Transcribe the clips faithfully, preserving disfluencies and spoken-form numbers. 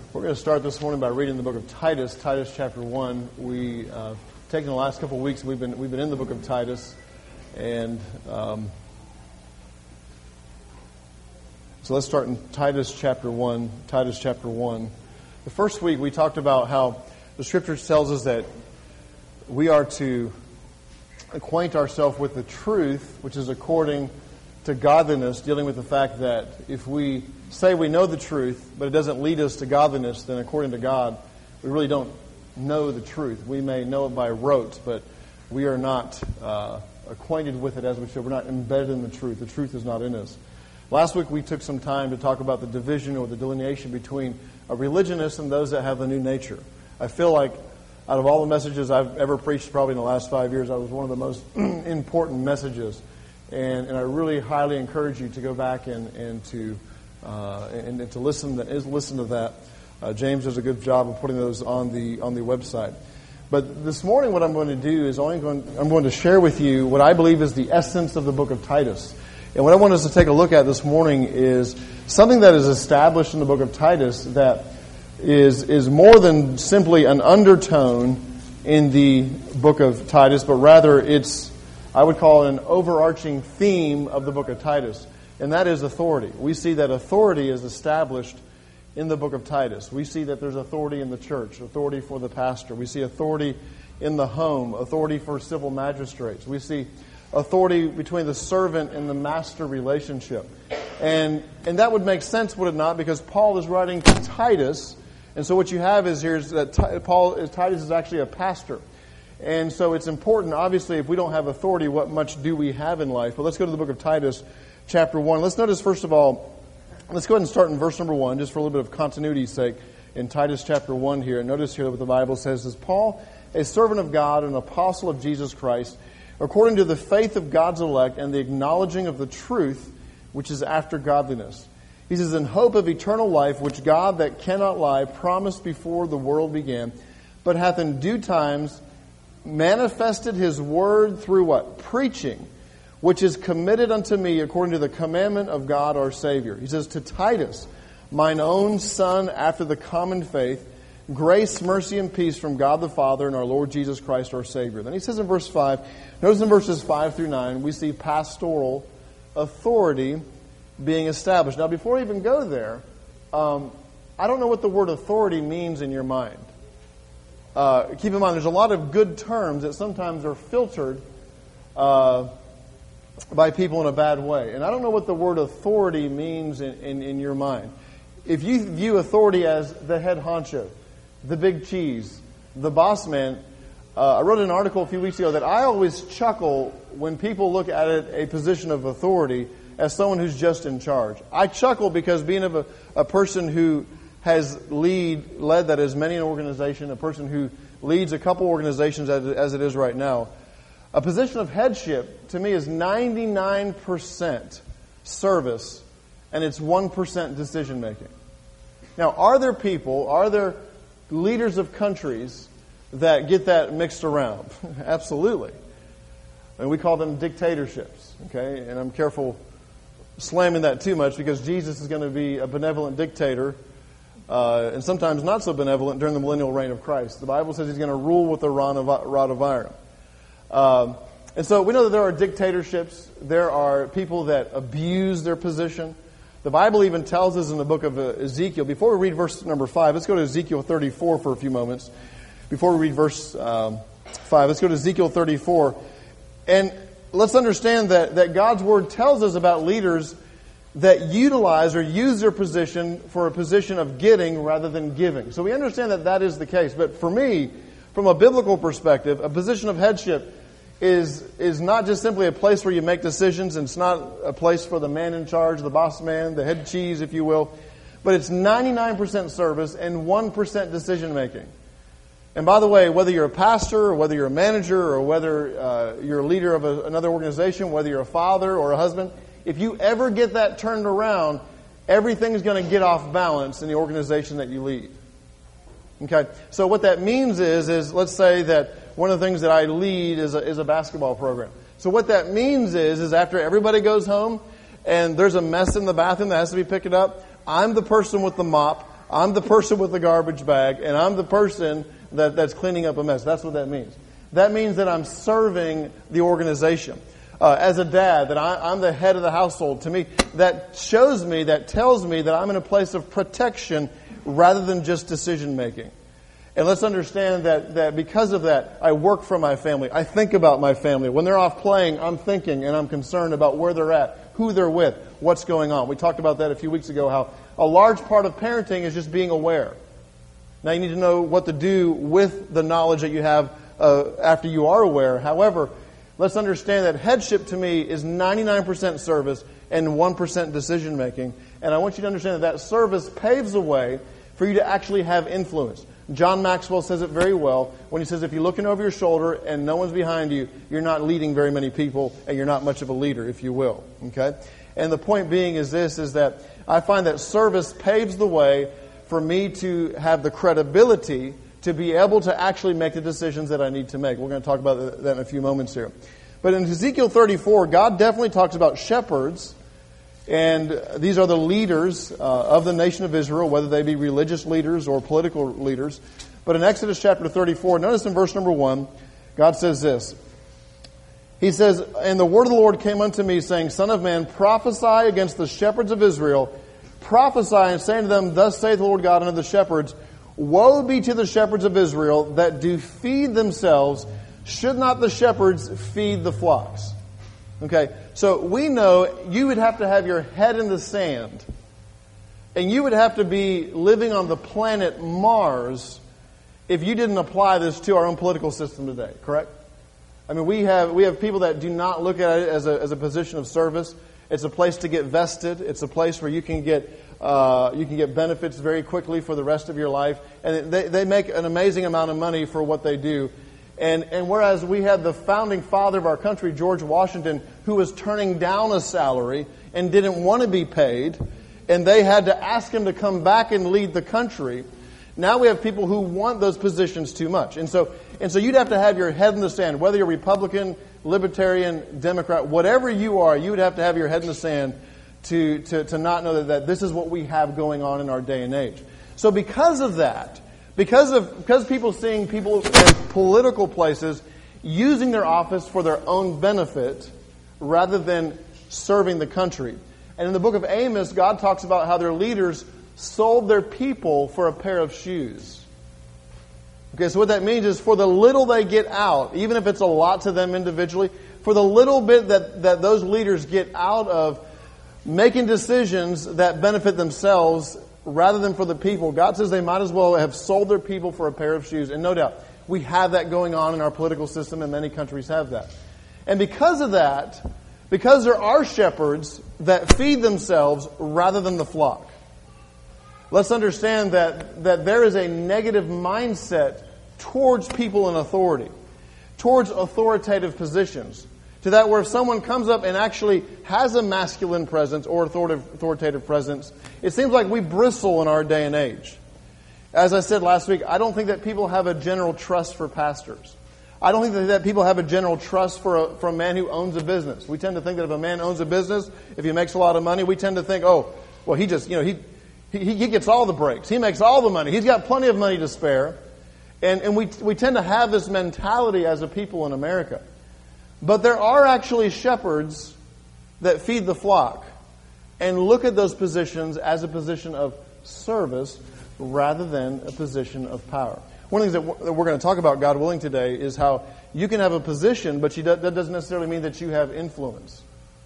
We're going to start this morning by reading the book of Titus, Titus chapter one. We uh, taken the last couple of weeks. We've been we've been in the book of Titus, and um, so let's start in Titus chapter one. Titus chapter one. The first week we talked about how the Scripture tells us that we are to acquaint ourselves with the truth, which is according to godliness, dealing with the fact that if we say we know the truth, but it doesn't lead us to godliness, then according to God, we really don't know the truth. We may know it by rote, but we are not uh, acquainted with it as we should. We're not embedded in the truth. The truth is not in us. Last week we took some time to talk about the division or the delineation between a religionist and those that have the new nature. I feel like out of all the messages I've ever preached probably in the last five years, that was one of the most important messages. And, and I really highly encourage you to go back and, and to uh, and, and to listen to, listen to that. Uh, James does a good job of putting those on the on the website. But this morning, what I'm going to do is only going I'm going to share with you what I believe is the essence of the book of Titus. And what I want us to take a look at this morning is something that is established in the book of Titus that is is more than simply an undertone in the book of Titus, but rather it's, I would call it an overarching theme of the book of Titus, and that is authority. We see that authority is established in the book of Titus. We see that there's authority in the church, authority for the pastor. We see authority in the home, authority for civil magistrates. We see authority between the servant and the master relationship. And and that would make sense, would it not? Because Paul is writing to Titus, and so what you have is here is that Paul, Titus is actually a pastor. And so it's important, obviously, if we don't have authority, what much do we have in life? But let's go to the book of Titus, chapter one. Let's notice, first of all, let's go ahead and start in verse number one, just for a little bit of continuity's sake, in Titus chapter one here. Notice here what the Bible says is, Paul, a servant of God, an apostle of Jesus Christ, according to the faith of God's elect and the acknowledging of the truth, which is after godliness. He says, in hope of eternal life, which God that cannot lie promised before the world began, but hath in due times manifested His word through what? Preaching, which is committed unto me according to the commandment of God our Savior. He says, to Titus, mine own son after the common faith, grace, mercy, and peace from God the Father and our Lord Jesus Christ our Savior. Then he says in verse five, notice in verses five through nine, we see pastoral authority being established. Now before we even go there, um, I don't know what the word authority means in your mind. Uh, keep in mind, there's a lot of good terms that sometimes are filtered uh, by people in a bad way. And I don't know what the word authority means in, in, in your mind. If you view authority as the head honcho, the big cheese, the boss man, uh, I wrote an article a few weeks ago that I always chuckle when people look at it, a position of authority, as someone who's just in charge. I chuckle because being of a, a person who has lead led that as many an organization, a person who leads a couple organizations as, as it is right now, a position of headship to me is ninety-nine percent service and it's one percent decision making. Now, are there people, are there leaders of countries that get that mixed around? Absolutely. And we call them dictatorships, okay? And I'm careful slamming that too much because Jesus is going to be a benevolent dictator Uh, and sometimes not so benevolent during the millennial reign of Christ. The Bible says He's going to rule with a rod of, rod of iron. Um, and so we know that there are dictatorships. There are people that abuse their position. The Bible even tells us in the book of Ezekiel, before we read verse number five, let's go to Ezekiel thirty-four for a few moments. Before we read verse um, five, let's go to Ezekiel thirty-four. And let's understand that, that God's Word tells us about leaders that utilize or use their position for a position of getting rather than giving. So we understand that that is the case. But for me, from a biblical perspective, a position of headship is is not just simply a place where you make decisions, and it's not a place for the man in charge, the boss man, the head cheese, if you will. But it's ninety-nine percent service and one percent decision making. And by the way, whether you're a pastor or whether you're a manager or whether uh, you're a leader of a, another organization, whether you're a father or a husband, if you ever get that turned around, everything's going to get off balance in the organization that you lead. Okay? So what that means is, is let's say that one of the things that I lead is a, is a basketball program. So what that means is, is after everybody goes home and there's a mess in the bathroom that has to be picked up, I'm the person with the mop. I'm the person with the garbage bag, and I'm the person that, that's cleaning up a mess. That's what that means. That means that I'm serving the organization. Uh, as a dad, that I, I'm the head of the household. To me, that shows me, that tells me that I'm in a place of protection rather than just decision making. And let's understand that, that because of that, I work for my family. I think about my family. When they're off playing, I'm thinking and I'm concerned about where they're at, who they're with, what's going on. We talked about that a few weeks ago, how a large part of parenting is just being aware. Now you need to know what to do with the knowledge that you have uh, after you are aware. However, let's understand that headship to me is ninety-nine percent service and one percent decision making. And I want you to understand that that service paves the way for you to actually have influence. John Maxwell says it very well when he says if you're looking over your shoulder and no one's behind you, you're not leading very many people and you're not much of a leader, if you will. Okay? And the point being is this, is that I find that service paves the way for me to have the credibility to be able to actually make the decisions that I need to make. We're going to talk about that in a few moments here. But in Ezekiel thirty-four, God definitely talks about shepherds. And these are the leaders uh, of the nation of Israel, whether they be religious leaders or political leaders. But in Exodus chapter thirty-four, notice in verse number one, God says this. He says, "And the word of the Lord came unto me, saying, Son of man, prophesy against the shepherds of Israel. Prophesy and say unto them, Thus saith the Lord God unto the shepherds, Woe be to the shepherds of Israel that do feed themselves. Should not the shepherds feed the flocks?" Okay, so we know you would have to have your head in the sand, and you would have to be living on the planet Mars if you didn't apply this to our own political system today, correct? I mean, we have we have people that do not look at it as a as a position of service. It's a place to get vested. It's a place where you can get uh, you can get benefits very quickly for the rest of your life, and they they make an amazing amount of money for what they do. And, and whereas we had the founding father of our country, George Washington, who was turning down a salary and didn't want to be paid, and they had to ask him to come back and lead the country. Now we have people who want those positions too much. And so, and so you'd have to have your head in the sand, whether you're Republican, Libertarian, Democrat, whatever you are, you would have to have your head in the sand to, to, to not know that, that this is what we have going on in our day and age. So because of that, Because of because people seeing people in political places using their office for their own benefit rather than serving the country. And in the book of Amos, God talks about how their leaders sold their people for a pair of shoes. Okay, so what that means is for the little they get out, even if it's a lot to them individually, for the little bit that, that those leaders get out of making decisions that benefit themselves rather than for the people, God says they might as well have sold their people for a pair of shoes. And no doubt, we have that going on in our political system, and many countries have that. And because of that, because there are shepherds that feed themselves rather than the flock, let's understand that, that there is a negative mindset towards people in authority, towards authoritative positions. To that where if someone comes up and actually has a masculine presence or authoritative, authoritative presence, it seems like we bristle in our day and age. As I said last week, I don't think that people have a general trust for pastors. I don't think that people have a general trust for a, for a man who owns a business. We tend to think that if a man owns a business, if he makes a lot of money, we tend to think, oh, well, he just, you know, he he, he gets all the breaks. He makes all the money. He's got plenty of money to spare. And, and we we tend to have this mentality as a people in America. But there are actually shepherds that feed the flock and look at those positions as a position of service rather than a position of power. One of the things that we're going to talk about, God willing, today is how you can have a position, but that doesn't necessarily mean that you have influence.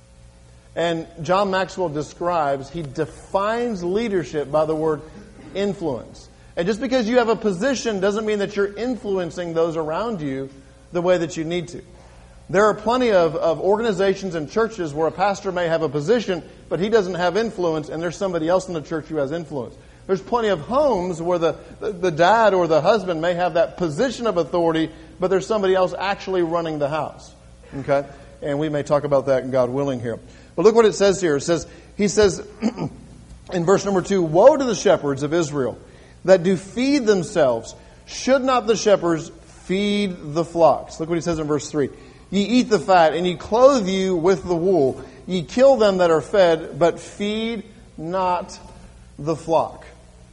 And John Maxwell describes, he defines leadership by the word influence. And just because you have a position doesn't mean that you're influencing those around you the way that you need to. There are plenty of, of organizations and churches where a pastor may have a position, but he doesn't have influence, and there's somebody else in the church who has influence. There's plenty of homes where the, the, the dad or the husband may have that position of authority, but there's somebody else actually running the house. Okay? And we may talk about that, God willing, here. But look what it says here. It says, he says in verse number two, "Woe to the shepherds of Israel that do feed themselves. Should not the shepherds feed the flocks?" Look what he says in verse three. "Ye eat the fat, and ye clothe you with the wool. Ye kill them that are fed, but feed not the flock."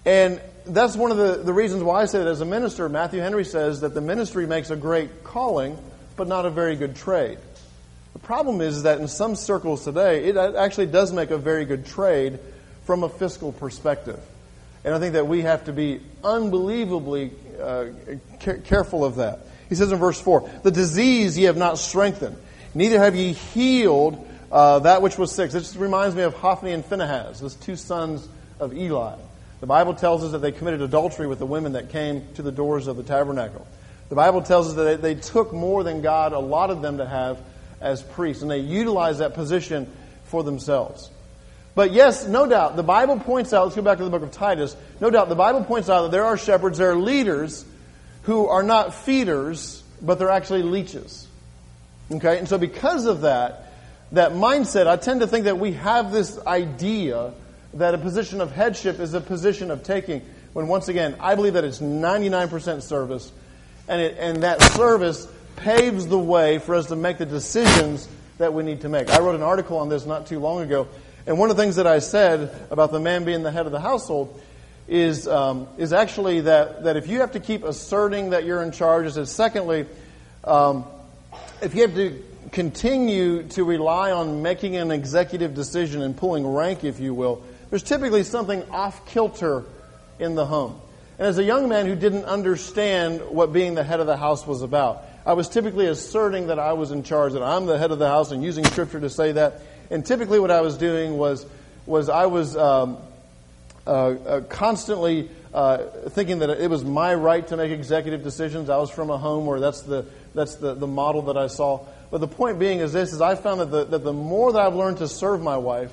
And that's one of the, the reasons why I say that as a minister. Matthew Henry says that the ministry makes a great calling, but not a very good trade. The problem is that in some circles today, it actually does make a very good trade from a fiscal perspective. And I think that we have to be unbelievably uh, care- careful of that. He says in verse four, the disease ye have not strengthened, neither have ye healed uh, that which was sick. This reminds me of Hophni and Phinehas, those two sons of Eli. The Bible tells us that they committed adultery with the women that came to the doors of the tabernacle. The Bible tells us that they, they took more than God allotted them to have as priests, and they utilized that position for themselves. But yes, no doubt, the Bible points out, let's go back to the book of Titus, no doubt the Bible points out that there are shepherds, there are leaders who are not feeders, but they're actually leeches. Okay? And so because of that, that mindset, I tend to think that we have this idea that a position of headship is a position of taking, when once again, I believe that it's ninety-nine percent service, and it, and that service paves the way for us to make the decisions that we need to make. I wrote an article on this not too long ago, and one of the things that I said about the man being the head of the household is um, is actually that, that if you have to keep asserting that you're in charge, it says, secondly, um, if you have to continue to rely on making an executive decision and pulling rank, if you will, there's typically something off-kilter in the home. And as a young man who didn't understand what being the head of the house was about, I was typically asserting that I was in charge, that I'm the head of the house, and using Scripture to say that. And typically what I was doing was was I was um, uh, uh, constantly uh, thinking that it was my right to make executive decisions. I was from a home where that's the that's the, the model that I saw. But the point being is this, is I found that the, that the more that I've learned to serve my wife,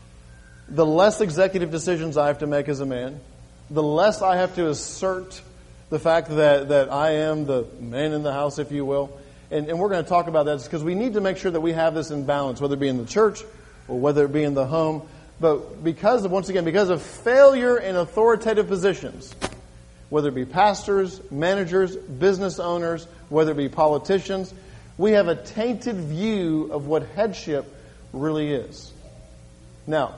the less executive decisions I have to make as a man, the less I have to assert the fact that, that I am the man in the house, if you will. And, and we're going to talk about that because we need to make sure that we have this in balance, whether it be in the church or whether it be in the home. But because of, once again, because of failure in authoritative positions, whether it be pastors, managers, business owners, whether it be politicians, we have a tainted view of what headship really is. Now,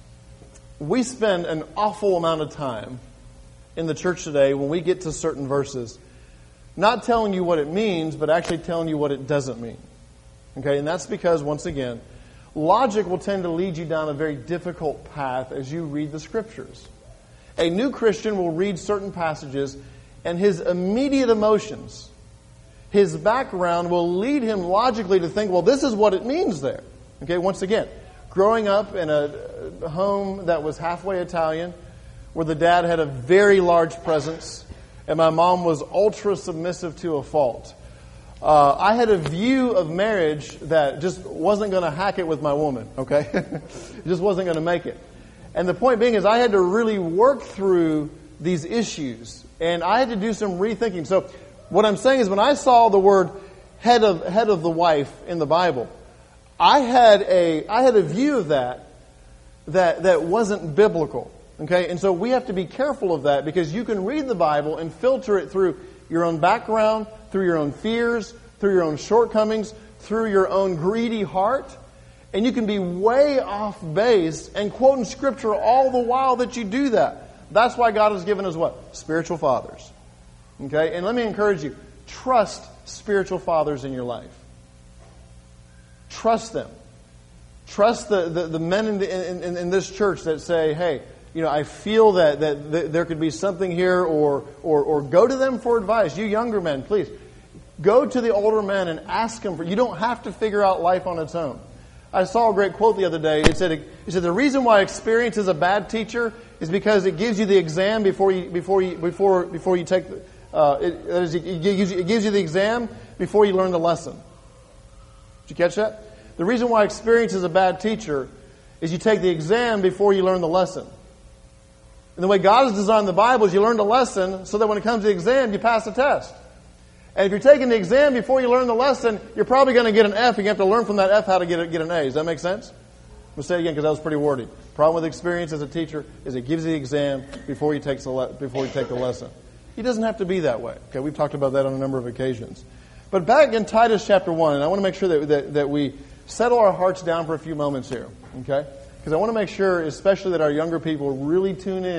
we spend an awful amount of time in the church today when we get to certain verses not telling you what it means, but actually telling you what it doesn't mean. Okay, and that's because, once again, logic will tend to lead you down a very difficult path as you read the Scriptures. A new Christian will read certain passages, and his immediate emotions, his background will lead him logically to think, well, this is what it means there. Okay, once again, growing up in a home that was halfway Italian, where the dad had a very large presence, and my mom was ultra submissive to a fault. Uh, I had a view of marriage that just wasn't going to hack it with my woman, okay? It just wasn't going to make it. And the point being is I had to really work through these issues, and I had to do some rethinking. So what I'm saying is when I saw the word head of head of the wife in the Bible, I had a I had a view of that that that wasn't biblical. Okay, and so we have to be careful of that because you can read the Bible and filter it through your own background, through your own fears, through your own shortcomings, through your own greedy heart, and you can be way off base and quoting Scripture all the while that you do that. That's why God has given us what? Spiritual fathers. Okay, and let me encourage you, trust spiritual fathers in your life. Trust them. Trust the, the, the men in, the, in, in, in this church that say, hey, you know, I feel that, that, that there could be something here, or, or or go to them for advice. You younger men, please, go to the older men and ask them for, you don't have to figure out life on its own. I saw a great quote the other day. It said, it said the reason why experience is a bad teacher is because it gives you the exam before you, before you, before, before you take, the, uh, it, it, gives you, it gives you the exam before you learn the lesson. Did you catch that? The reason why experience is a bad teacher is you take the exam before you learn the lesson. And the way God has designed the Bible is you learn the lesson so that when it comes to the exam, you pass the test. And if you're taking the exam before you learn the lesson, you're probably going to get an F, and you have to learn from that F how to get, a, get an A. Does that make sense? We'll say it again because that was pretty wordy. Problem with experience as a teacher is it gives you the exam before you take the, le- before you take the lesson. It doesn't have to be that way. Okay, we've talked about that on a number of occasions. But back in Titus chapter one, and I want to make sure that, that, that we settle our hearts down for a few moments here. Okay? Because I want to make sure, especially that our younger people really tune in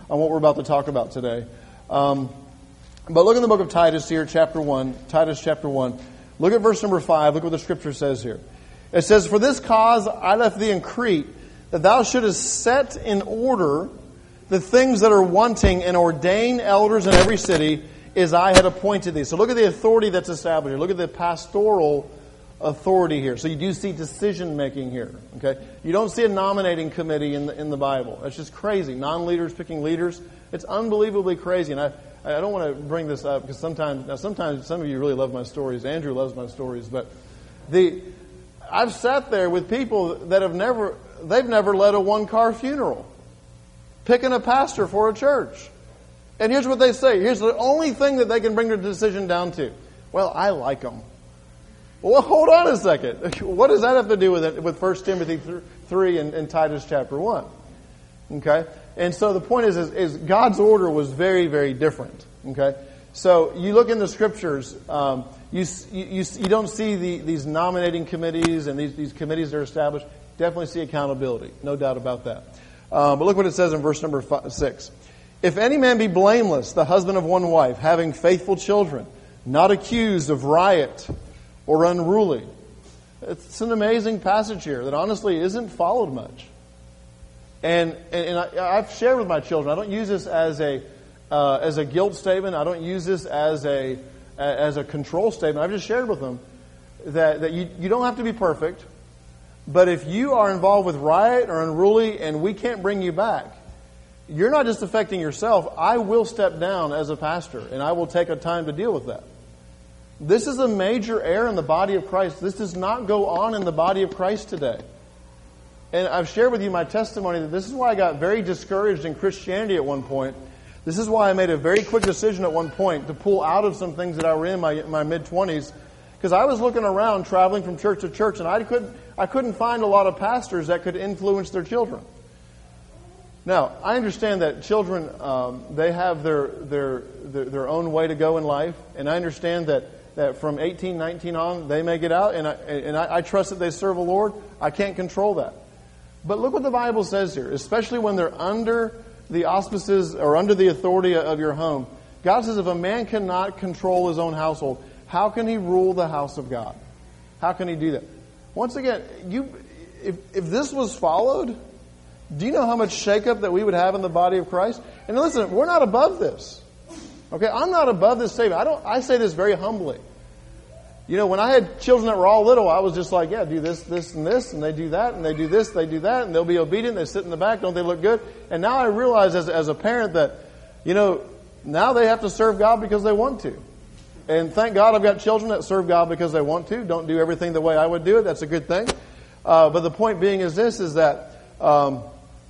on what we're about to talk about today. Um, but look in the book of Titus here, chapter one, Titus chapter one. Look at verse number five. Look what the Scripture says here. It says, "For this cause I left thee in Crete, that thou shouldest set in order the things that are wanting, and ordain elders in every city, as I had appointed thee." So look at the authority that's established here. Look at the pastoral authority here. So you do see decision making here. Okay, you don't see a nominating committee in the in the Bible. It's just crazy. Non-leaders picking leaders. It's unbelievably crazy. And I I don't want to bring this up because sometimes now sometimes some of you really love my stories. Andrew loves my stories, but the I've sat there with people that have never they've never led a one car funeral, picking a pastor for a church. And here's what they say. Here's the only thing that they can bring their decision down to. Well, I like them. Well, hold on a second. What does that have to do with it, with First Timothy three and, and Titus chapter one? Okay? And so the point is, is, is God's order was very, very different. Okay? So you look in the Scriptures, um, you, you, you don't see the, these nominating committees and these, these committees that are established. Definitely see accountability. No doubt about that. Uh, but look what it says in verse number five, six. "If any man be blameless, the husband of one wife, having faithful children, not accused of riot or unruly." It's an amazing passage here that honestly isn't followed much. And and, and I, I've shared with my children. I don't use this as a uh, as a guilt statement. I don't use this as a as a control statement. I've just shared with them that that you you don't have to be perfect, but if you are involved with riot or unruly and we can't bring you back, you're not just affecting yourself. I will step down as a pastor and I will take a time to deal with that. This is a major error in the body of Christ. This does not go on in the body of Christ today. And I've shared with you my testimony that this is why I got very discouraged in Christianity at one point. This is why I made a very quick decision at one point to pull out of some things that I were in my, my mid-twenties. Because I was looking around, traveling from church to church, and I couldn't, I couldn't find a lot of pastors that could influence their children. Now, I understand that children, um, they have their, their their their own way to go in life, and I understand that, that from eighteen, nineteen on, they may get out, and I, and I, I trust that they serve the Lord. I can't control that. But look what the Bible says here, especially when they're under the auspices or under the authority of your home. God says if a man cannot control his own household, how can he rule the house of God? How can he do that? Once again, you if if this was followed, do you know how much shakeup that we would have in the body of Christ? And listen, we're not above this. Okay, I'm not above this statement. I don't. I say this very humbly. You know, when I had children that were all little, I was just like, yeah, do this, this, and this, and they do that, and they do this, they do that, and they'll be obedient. They sit in the back. Don't they look good? And now I realize as as a parent that, you know, now they have to serve God because they want to. And thank God I've got children that serve God because they want to. Don't do everything the way I would do it. That's a good thing. Uh, but the point being is this: is that. Um,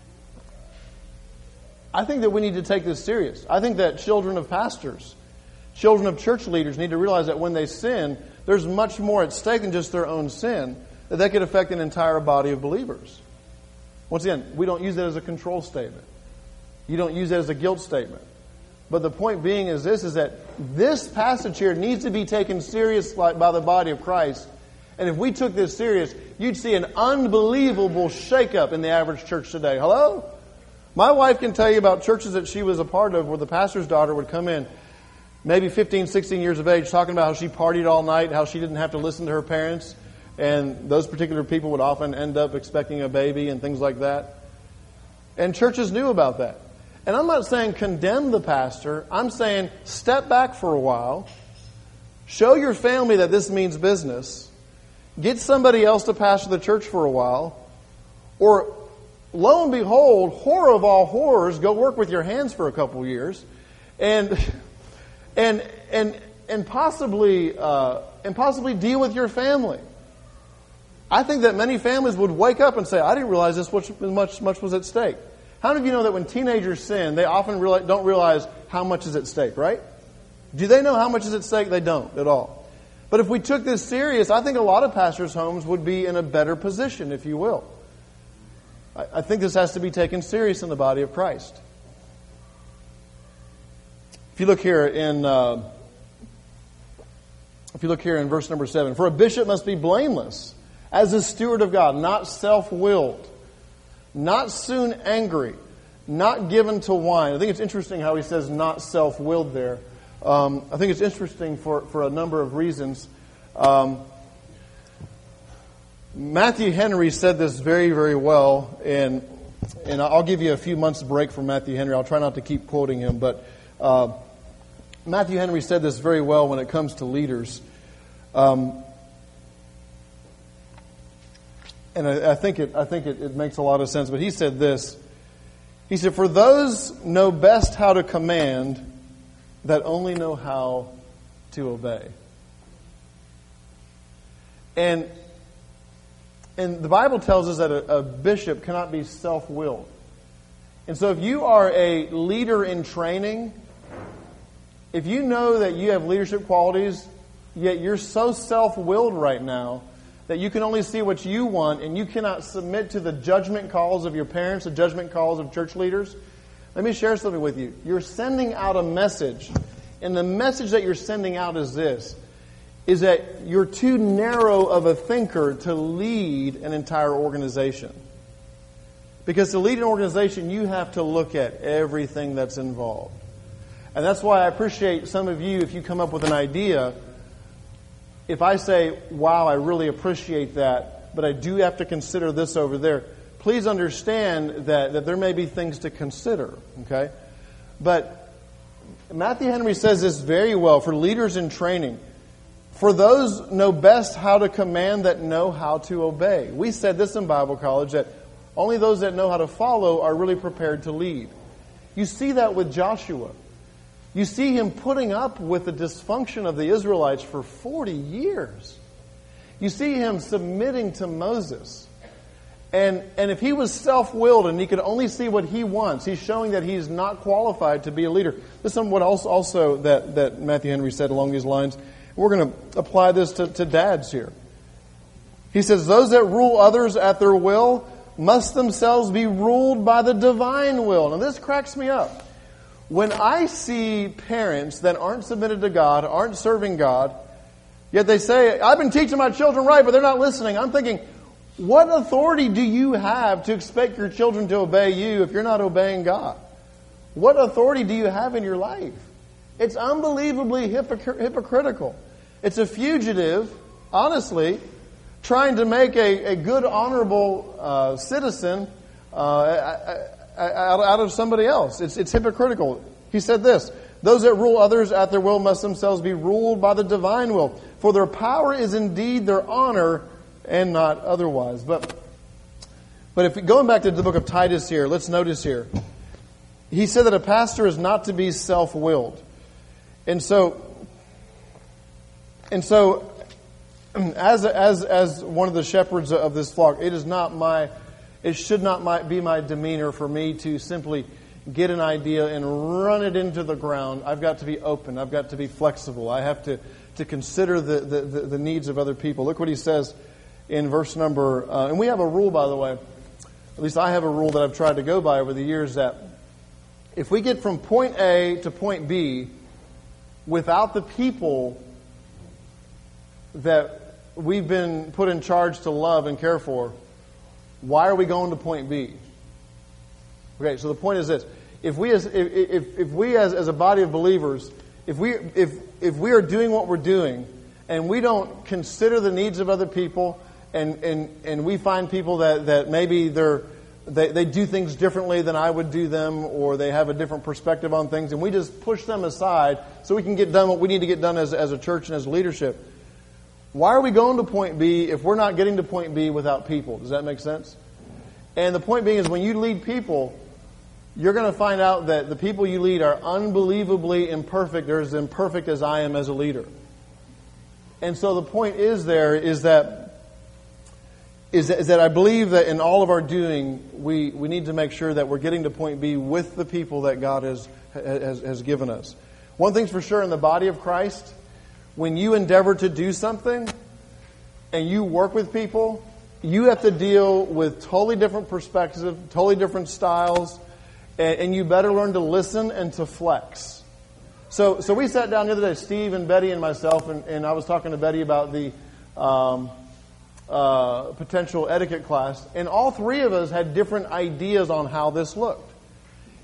I think that we need to take this serious. I think that children of pastors, children of church leaders need to realize that when they sin, there's much more at stake than just their own sin, that that could affect an entire body of believers. Once again, we don't use that as a control statement. You don't use that as a guilt statement. But the point being is this, is that this passage here needs to be taken serious by the body of Christ. And if we took this serious, you'd see an unbelievable shakeup in the average church today. Hello? My wife can tell you about churches that she was a part of where the pastor's daughter would come in, maybe fifteen, sixteen years of age, talking about how she partied all night, how she didn't have to listen to her parents, and those particular people would often end up expecting a baby and things like that. And churches knew about that. And I'm not saying condemn the pastor. I'm saying step back for a while, show your family that this means business, get somebody else to pastor the church for a while, or lo and behold, horror of all horrors, go work with your hands for a couple years, and and and and possibly uh, and possibly deal with your family. I think that many families would wake up and say, "I didn't realize this much much much was at stake." How many of you know that when teenagers sin, they often realize, don't realize how much is at stake, right? Do they know how much is at stake? They don't at all. But if we took this serious, I think a lot of pastors' homes would be in a better position, if you will. I think this has to be taken serious in the body of Christ. If you look here in, uh, if you look here in verse number seven, for a bishop must be blameless as a steward of God, not self-willed, not soon angry, not given to wine. I think it's interesting how he says not self-willed there. Um, I think it's interesting for, for a number of reasons. Um, Matthew Henry said this very, very well, and and I'll give you a few months break from Matthew Henry. I'll try not to keep quoting him, but uh, Matthew Henry said this very well when it comes to leaders. Um, and I, I think it I think it, it makes a lot of sense. But he said this. He said, "For those know best how to command that only know how to obey." And And the Bible tells us that a, a bishop cannot be self-willed. And so if you are a leader in training, if you know that you have leadership qualities, yet you're so self-willed right now that you can only see what you want and you cannot submit to the judgment calls of your parents, the judgment calls of church leaders, let me share something with you. You're sending out a message. And the message that you're sending out is this. Is that you're too narrow of a thinker to lead an entire organization. Because to lead an organization, you have to look at everything that's involved. And that's why I appreciate some of you, if you come up with an idea, if I say, wow, I really appreciate that, but I do have to consider this over there, please understand that, that there may be things to consider. Okay? But Matthew Henry says this very well for leaders in training. For those know best how to command that know how to obey. We said this in Bible college, that only those that know how to follow are really prepared to lead. You see that with Joshua. You see him putting up with the dysfunction of the Israelites for forty years. You see him submitting to Moses. And, and if he was self-willed and he could only see what he wants, he's showing that he's not qualified to be a leader. Listen to what else also that, that Matthew Henry said along these lines. We're going to apply this to, to dads here. He says, those that rule others at their will must themselves be ruled by the divine will. Now this cracks me up. When I see parents that aren't submitted to God, aren't serving God, yet they say, I've been teaching my children right, but they're not listening. I'm thinking, what authority do you have to expect your children to obey you if you're not obeying God? What authority do you have in your life? It's unbelievably hypocr- hypocritical. It's a fugitive, honestly, trying to make a, a good, honorable uh, citizen uh, out, out of somebody else. It's, it's hypocritical. He said this, those that rule others at their will must themselves be ruled by the divine will. For their power is indeed their honor and not otherwise. But, but if going back to the book of Titus here, let's notice here. He said that a pastor is not to be self-willed. And so, and so, as as as one of the shepherds of this flock, it is not my, it should not my, be my demeanor for me to simply get an idea and run it into the ground. I've got to be open. I've got to be flexible. I have to to consider the the, the, the needs of other people. Look what he says in verse number. Uh, and we have a rule, by the way. At least I have a rule that I've tried to go by over the years, that if we get from point A to point B without the people that we've been put in charge to love and care for, why are we going to point B? Okay, so the point is this. If we as if, if, if we as, as a body of believers, if we if if we are doing what we're doing and we don't consider the needs of other people, and, and, and we find people that, that maybe they're They, they do things differently than I would do them, or they have a different perspective on things, and we just push them aside so we can get done what we need to get done as, as a church and as leadership. Why are we going to point B if we're not getting to point B without people? Does that make sense? And the point being is, when you lead people, you're going to find out that the people you lead are unbelievably imperfect. They're as imperfect as I am as a leader. And so the point is there is that Is that, is that I believe that in all of our doing, we, we need to make sure that we're getting to point B with the people that God has, has, has given us. One thing's for sure, in the body of Christ, when you endeavor to do something and you work with people, you have to deal with totally different perspectives, totally different styles, and, and you better learn to listen and to flex. So so we sat down the other day, Steve and Betty and myself, and, and I was talking to Betty about the Um, Uh, potential etiquette class, and all three of us had different ideas on how this looked.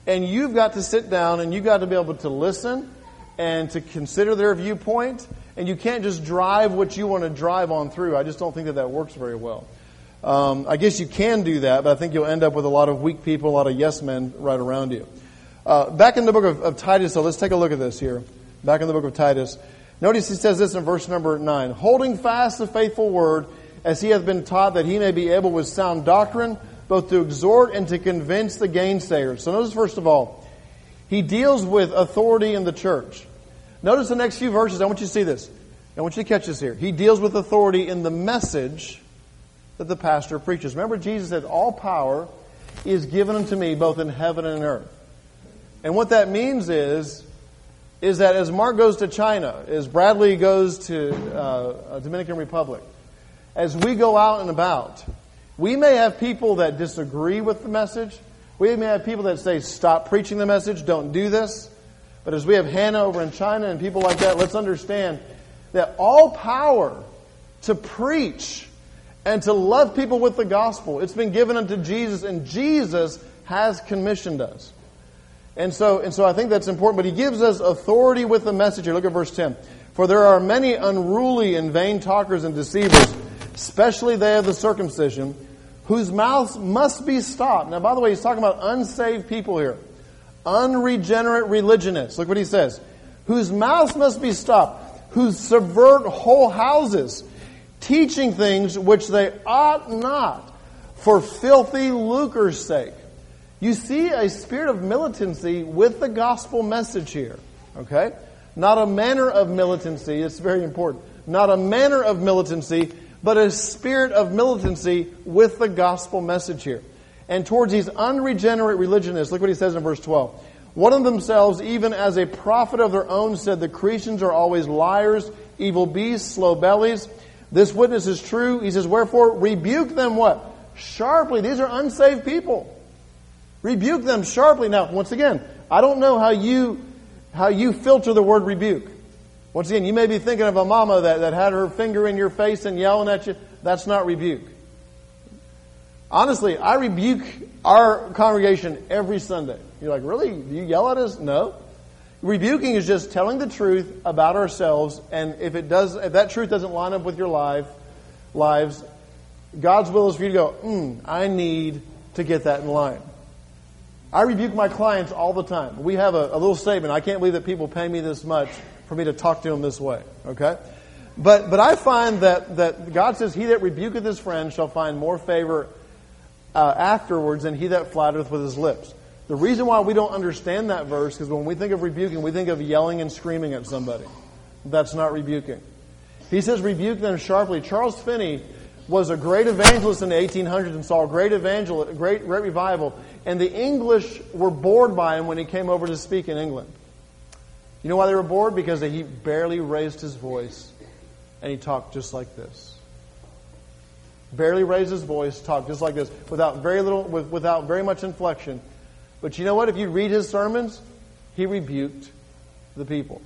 And you've got to sit down and you've got to be able to listen and to consider their viewpoint. And you can't just drive what you want to drive on through. I just don't think that that works very well. Um, I guess you can do that, but I think you'll end up with a lot of weak people, a lot of yes men right around you. Uh, back in the book of, of Titus, so let's take a look at this here. Back in the book of Titus. Notice he says this in verse number nine. Holding fast the faithful word, as he hath been taught, that he may be able with sound doctrine, both to exhort and to convince the gainsayers. So notice first of all, he deals with authority in the church. Notice the next few verses. I want you to see this. I want you to catch this here. He deals with authority in the message that the pastor preaches. Remember, Jesus said, all power is given unto me both in heaven and in earth. And what that means is, is that as Mark goes to China, as Bradley goes to uh, Dominican Republic, as we go out and about, we may have people that disagree with the message. We may have people that say, stop preaching the message, don't do this. But as we have Hannah over in China and people like that, let's understand that all power to preach and to love people with the gospel, it's been given unto Jesus, and Jesus has commissioned us. And so, and so I think that's important. But he gives us authority with the message here. Look at verse ten. For there are many unruly and vain talkers and deceivers, especially they of the circumcision, whose mouths must be stopped. Now, by the way, he's talking about unsaved people here. Unregenerate religionists. Look what he says. Whose mouths must be stopped, who subvert whole houses, teaching things which they ought not, for filthy lucre's sake. You see a spirit of militancy with the gospel message here. Okay? Not a manner of militancy. It's very important. Not a manner of militancy, but a spirit of militancy with the gospel message here. And towards these unregenerate religionists, look what he says in verse twelve. One of themselves, even as a prophet of their own, said, the Cretans are always liars, evil beasts, slow bellies. This witness is true. He says, wherefore, rebuke them what? Sharply. These are unsaved people. Rebuke them sharply. Now, once again, I don't know how you how you filter the word rebuke. Once again, you may be thinking of a mama that, that had her finger in your face and yelling at you. That's not rebuke. Honestly, I rebuke our congregation every Sunday. You're like, really? Do you yell at us? No. Rebuking is just telling the truth about ourselves, and if it does, if that truth doesn't line up with your life, lives, God's will is for you to go, mm, I need to get that in line. I rebuke my clients all the time. We have a, a little statement. I can't believe that people pay me this much for me to talk to them this way. Okay? But but I find that, that God says, he that rebuketh his friend shall find more favor uh, afterwards than he that flattereth with his lips. The reason why we don't understand that verse is when we think of rebuking, we think of yelling and screaming at somebody. That's not rebuking. He says rebuke them sharply. Charles Finney was a great evangelist in the eighteen hundreds and saw a great evangel, great, great revival. And the English were bored by him when he came over to speak in England. You know why they were bored? Because he barely raised his voice and he talked just like this. Barely raised his voice, talked just like this, without very little, with, without very much inflection. But you know what? If you read his sermons, he rebuked the people.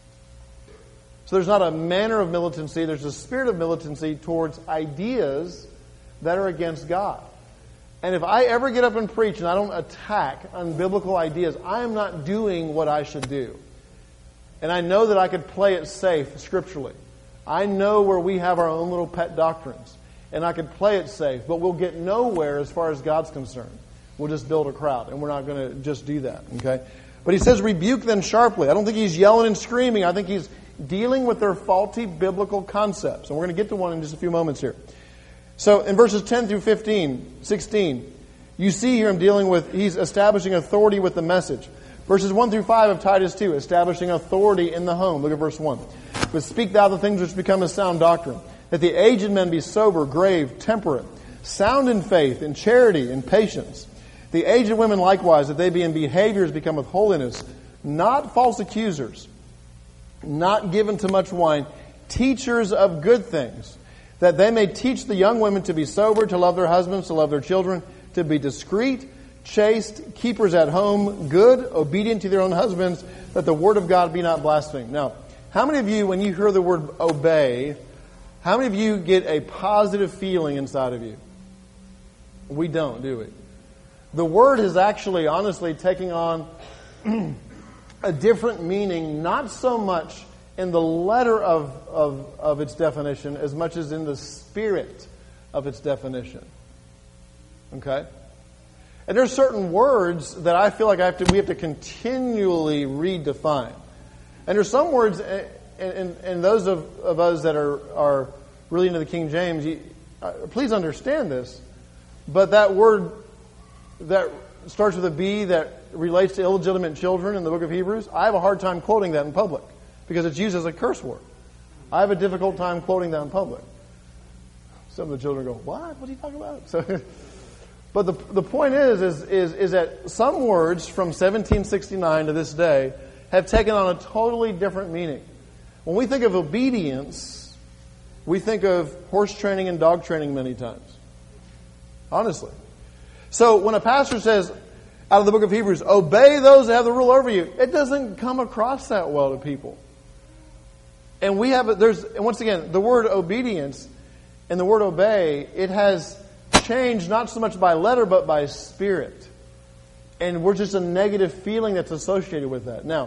So there's not a manner of militancy. There's a spirit of militancy towards ideas that are against God. And if I ever get up and preach and I don't attack unbiblical ideas, I am not doing what I should do. And I know that I could play it safe scripturally. I know where we have our own little pet doctrines. And I could play it safe. But we'll get nowhere as far as God's concerned. We'll just build a crowd. And we're not going to just do that. Okay? But he says rebuke them sharply. I don't think he's yelling and screaming. I think he's dealing with their faulty biblical concepts. And we're going to get to one in just a few moments here. So in verses ten through fifteen, sixteen, you see here him dealing with, he's establishing authority with the message. Verses one through five of Titus two, establishing authority in the home. Look at verse one. But speak thou the things which become a sound doctrine, that the aged men be sober, grave, temperate, sound in faith, in charity, in patience. The aged women likewise, that they be in behaviors become with holiness, not false accusers, not given to much wine, teachers of good things, that they may teach the young women to be sober, to love their husbands, to love their children, to be discreet, chaste, keepers at home, good, obedient to their own husbands, that the word of God be not blasphemed. Now, how many of you, when you hear the word obey, how many of you get a positive feeling inside of you? We don't, do we? the word is actually, honestly, taking on a different meaning, not so much in the letter of, of, of its definition as much as in the spirit of its definition. Okay? And there are certain words that I feel like I have to, we have to continually redefine. And there's some words, and, and, and those of, of us that are, are really into the King James, you, uh, please understand this, but that word that starts with a B that relates to illegitimate children in the book of Hebrews, I have a hard time quoting that in public because it's used as a curse word. I have a difficult time quoting that in public. Some of the children go, what? What are you talking about? So, but the the point is, is, is, is that some words from seventeen sixty-nine to this day have taken on a totally different meaning. When we think of obedience, we think of horse training and dog training many times. Honestly. So when a pastor says, out of the book of Hebrews, obey those that have the rule over you, it doesn't come across that well to people. And we have, there's, and once again, the word obedience and the word obey, it has changed not so much by letter, but by spirit. And we're just a negative feeling that's associated with that. Now,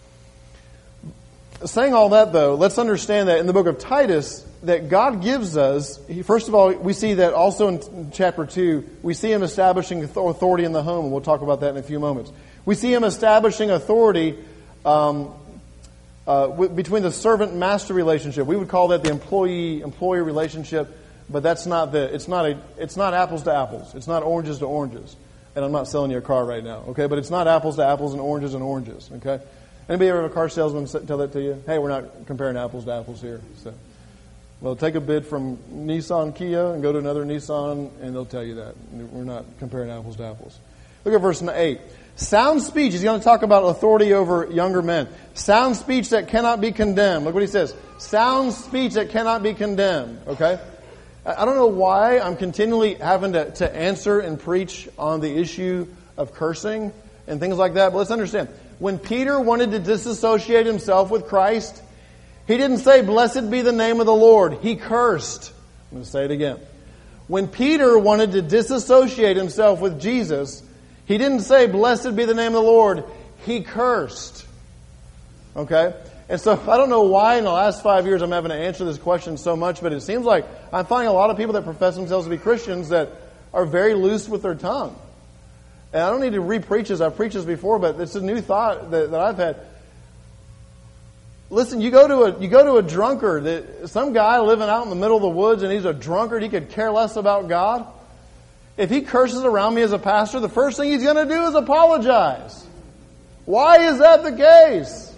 saying all that though, let's understand that in the book of Titus, that God gives us, first of all, we see that also in chapter two, we see Him establishing authority in the home, and we'll talk about that in a few moments. We see Him establishing authority um, uh, w- between the servant-master relationship. We would call that the employee-employee relationship, but that's not the, it's not a, it's not apples to apples. It's not oranges to oranges. And I'm not selling you a car right now, okay? But it's not apples to apples and oranges and oranges, okay? Anybody ever have a car salesman tell that to you? Hey, we're not comparing apples to apples here, so... Well, take a bid from Nissan Kia and go to another Nissan, and they'll tell you that. We're not comparing apples to apples. Look at verse eight. Sound speech. He's going to talk about authority over younger men. Sound speech that cannot be condemned. Look what he says. Sound speech that cannot be condemned. Okay? I don't know why I'm continually having to, to answer and preach on the issue of cursing and things like that, but let's understand. When Peter wanted to disassociate himself with Christ, he didn't say, blessed be the name of the Lord. He cursed. I'm going to say it again. When Peter wanted to disassociate himself with Jesus, he didn't say, blessed be the name of the Lord. He cursed. Okay? And so I don't know why in the last five years I'm having to answer this question so much, but it seems like I'm finding a lot of people that profess themselves to be Christians that are very loose with their tongue. And I don't need to re-preach this. I've preached this before, but it's a new thought that, that I've had. Listen, you go to a you go to a drunkard, that some guy living out in the middle of the woods and he's a drunkard, he could care less about God. If he curses around me as a pastor, the first thing he's going to do is apologize. Why is that the case?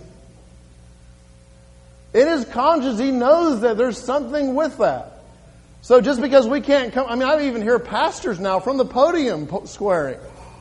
In his conscience, he knows that there's something with that. So just because we can't come, I mean, I even hear pastors now from the podium swearing.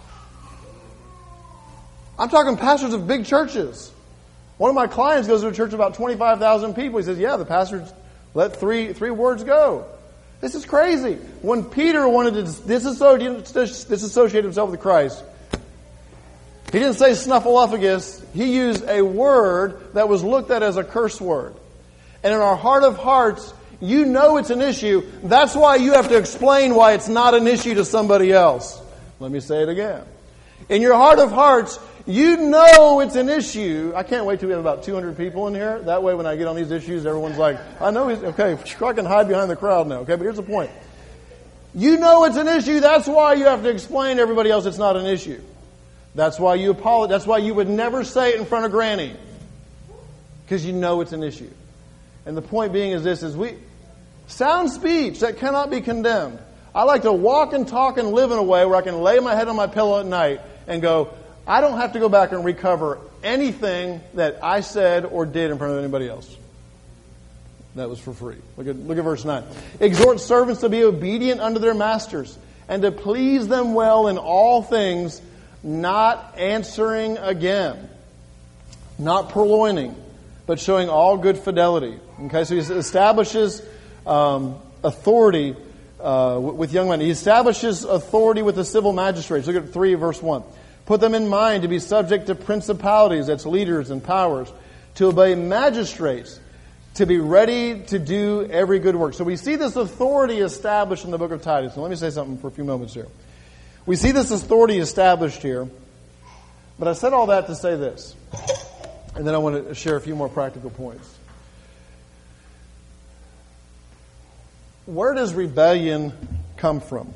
I'm talking pastors of big churches. One of my clients goes to a church of about twenty-five thousand people. He says, yeah, the pastor let three three words go. This is crazy. When Peter wanted to disassociate, disassociate himself with Christ, he didn't say snuffleupagus. He used a word that was looked at as a curse word. And in our heart of hearts, you know it's an issue. That's why you have to explain why it's not an issue to somebody else. Let me say it again. In your heart of hearts, you know it's an issue. I can't wait till we have about two hundred people in here. That way when I get on these issues, everyone's like, I know he's, okay, I can hide behind the crowd now. Okay, but here's the point. You know it's an issue. That's why you have to explain to everybody else it's not an issue. That's why you apologize. That's why you would never say it in front of Granny. Because you know it's an issue. And the point being is this, is we, sound speech that cannot be condemned. I like to walk and talk and live in a way where I can lay my head on my pillow at night and go, I don't have to go back and recover anything that I said or did in front of anybody else. That was for free. Look at, look at verse nine. Exhort servants to be obedient unto their masters and to please them well in all things, not answering again, not purloining, but showing all good fidelity. Okay, so he establishes um, authority uh, with young men. He establishes authority with the civil magistrates. Look at three, verse one. Put them in mind to be subject to principalities, that's leaders and powers, to obey magistrates, to be ready to do every good work. So we see this authority established in the book of Titus. Now let me say something for a few moments here. We see this authority established here. But I said all that to say this. And then I want to share a few more practical points. Where does rebellion come from?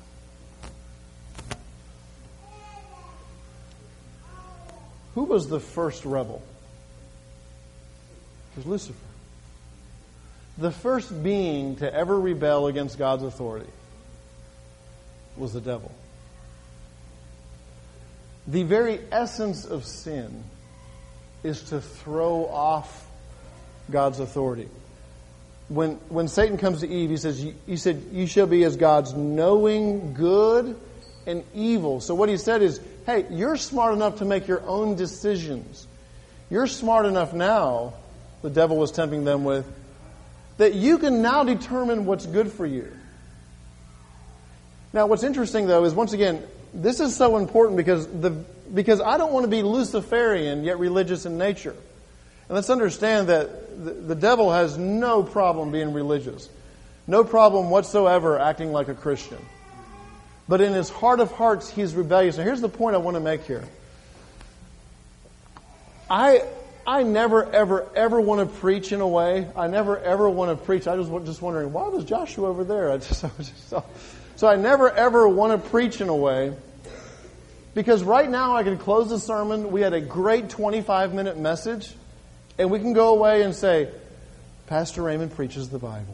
Who was the first rebel? It was Lucifer. The first being to ever rebel against God's authority was the devil. The very essence of sin is to throw off God's authority. When when Satan comes to Eve, he says, he said, "You shall be as gods, knowing good and evil." So what he said is, hey, you're smart enough to make your own decisions. You're smart enough now, the devil was tempting them with, that you can now determine what's good for you. Now, what's interesting, though, is once again, this is so important because the because I don't want to be Luciferian yet religious in nature. And let's understand that the, the devil has no problem being religious. No problem whatsoever acting like a Christian. But in his heart of hearts, he's rebellious. Now, here's the point I want to make here. I I never, ever, ever want to preach in a way. I never, ever want to preach. I was just, just wondering, why was Joshua over there? I just, I was just, so, so I never, ever want to preach in a way. Because right now I can close the sermon. We had a great twenty-five minute message. And we can go away and say, Pastor Raymond preaches the Bible.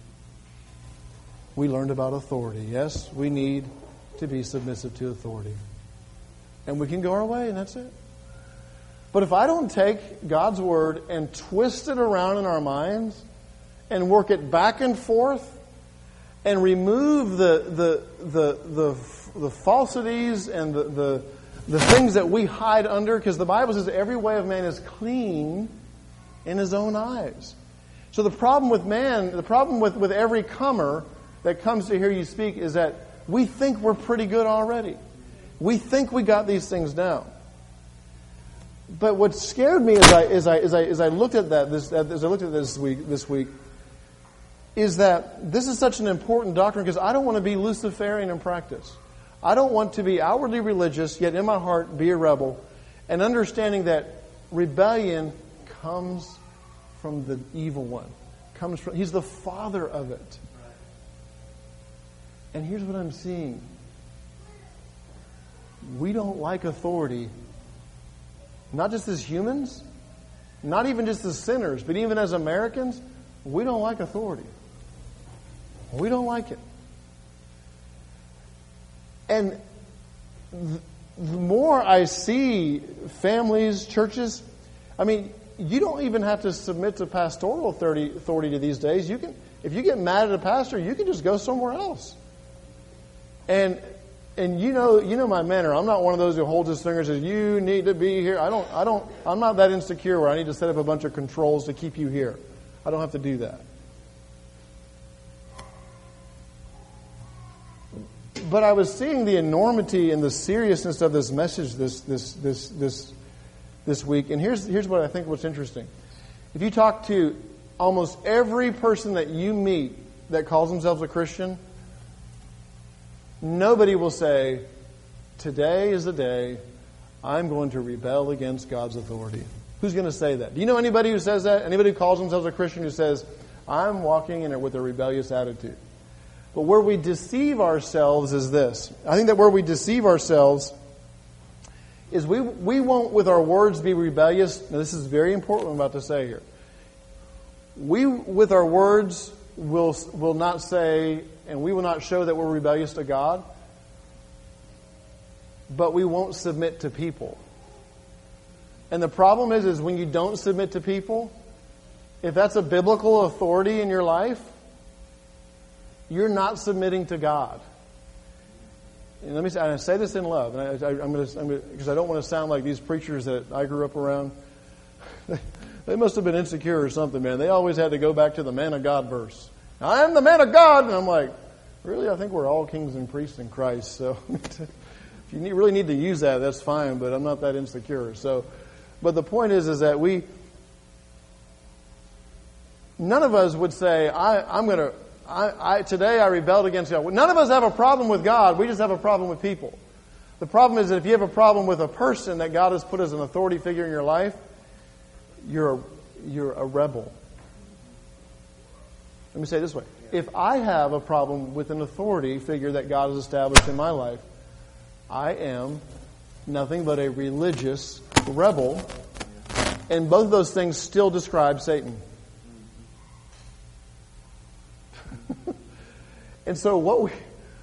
We learned about authority. Yes, we need to be submissive to authority. And we can go our way and that's it. But if I don't take God's Word and twist it around in our minds and work it back and forth and remove the the the the, the falsities and the, the the things that we hide under, because the Bible says every way of man is clean in his own eyes. So the problem with man, the problem with, with every comer that comes to hear you speak is that we think we're pretty good already. We think we got these things down. But what scared me as I as I as I as I looked at that this as I looked at this week this week is that this is such an important doctrine because I don't want to be Luciferian in practice. I don't want to be outwardly religious yet in my heart be a rebel, and understanding that rebellion comes from the evil one. Comes from he's the father of it. And here's what I'm seeing. We don't like authority. Not just as humans, not even just as sinners, but even as Americans, we don't like authority. We don't like it. And the more I see families, churches, I mean, you don't even have to submit to pastoral authority, authority to these days. You can, if you get mad at a pastor, you can just go somewhere else. And And you know, you know my manner. I'm not one of those who holds his finger and says, "You need to be here." I don't. I don't. I'm not that insecure where I need to set up a bunch of controls to keep you here. I don't have to do that. But I was seeing the enormity and the seriousness of this message this this this this this week. And here's here's what I think what's interesting. If you talk to almost every person that you meet that calls themselves a Christian, nobody will say, "Today is the day I'm going to rebel against God's authority." Who's going to say that? Do you know anybody who says that? Anybody who calls themselves a Christian who says, "I'm walking in it with a rebellious attitude"? But where we deceive ourselves is this. I think that where we deceive ourselves is we we won't with our words be rebellious. Now this is very important what I'm about to say here. We with our words will will not say, and we will not show that we're rebellious to God, but we won't submit to people. And the problem is, is when you don't submit to people, if that's a biblical authority in your life, you're not submitting to God. And let me say, I say this in love, and I, I, I'm going to, because I don't want to sound like these preachers that I grew up around. They must have been insecure or something, man. They always had to go back to the man of God verse. I am the man of God. And I'm like, really? I think we're all kings and priests in Christ. So if you need, really need to use that, that's fine, but I'm not that insecure. So, but the point is, is that we, none of us would say, I, I'm going to, I, I, today I rebelled against God. None of us have a problem with God. We just have a problem with people. The problem is that if you have a problem with a person that God has put as an authority figure in your life, you're a, you're a rebel. Let me say it this way. If I have a problem with an authority figure that God has established in my life, I am nothing but a religious rebel. And both of those things still describe Satan. And so what we...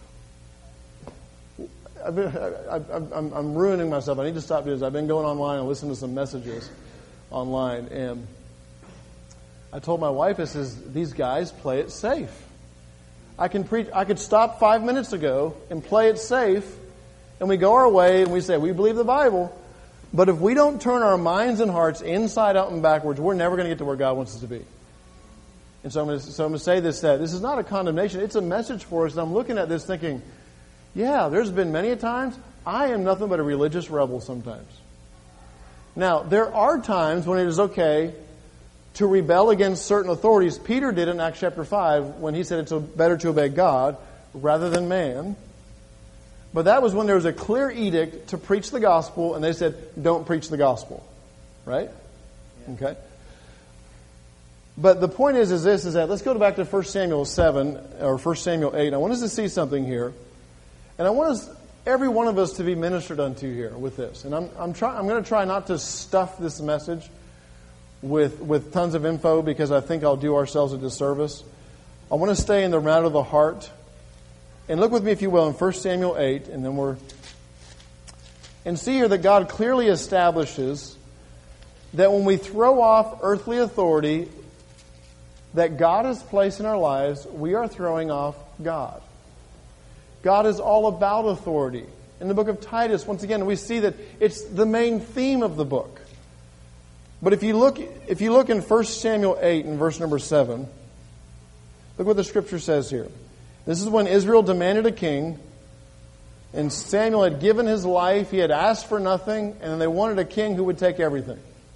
I've been, I, I, I'm, I'm ruining myself. I need to stop doing this. I've been going online and listening to some messages online. And I told my wife, I says, these guys play it safe. I can preach. I could stop five minutes ago and play it safe. And we go our way and we say, we believe the Bible. But if we don't turn our minds and hearts inside out and backwards, we're never going to get to where God wants us to be. And so I'm going to, so I'm going to say this, that this is not a condemnation. It's a message for us. And I'm looking at this thinking, yeah, there's been many a times I am nothing but a religious rebel sometimes. Now, there are times when it is okay to rebel against certain authorities. Peter did in Acts chapter five when he said it's better to obey God rather than man. But that was when there was a clear edict to preach the gospel, and they said, don't preach the gospel. Right? Okay. But the point is, is this, is that, let's go back to First Samuel seven, or First Samuel eight. I want us to see something here. And I want us, every one of us to be ministered unto here with this. And I'm, I'm, try, I'm going to try not to stuff this message with, with tons of info, because I think I'll do ourselves a disservice. I want to stay in the matter of the heart. And look with me, if you will, in First Samuel eight, and then we're... And see here that God clearly establishes that when we throw off earthly authority that God has placed in our lives, we are throwing off God. God is all about authority. In the book of Titus, once again, we see that it's the main theme of the book. But if you look, if you look in First Samuel eight and verse number seven, look what the Scripture says here. This is when Israel demanded a king, and Samuel had given his life, he had asked for nothing, and they wanted a king who would take everything.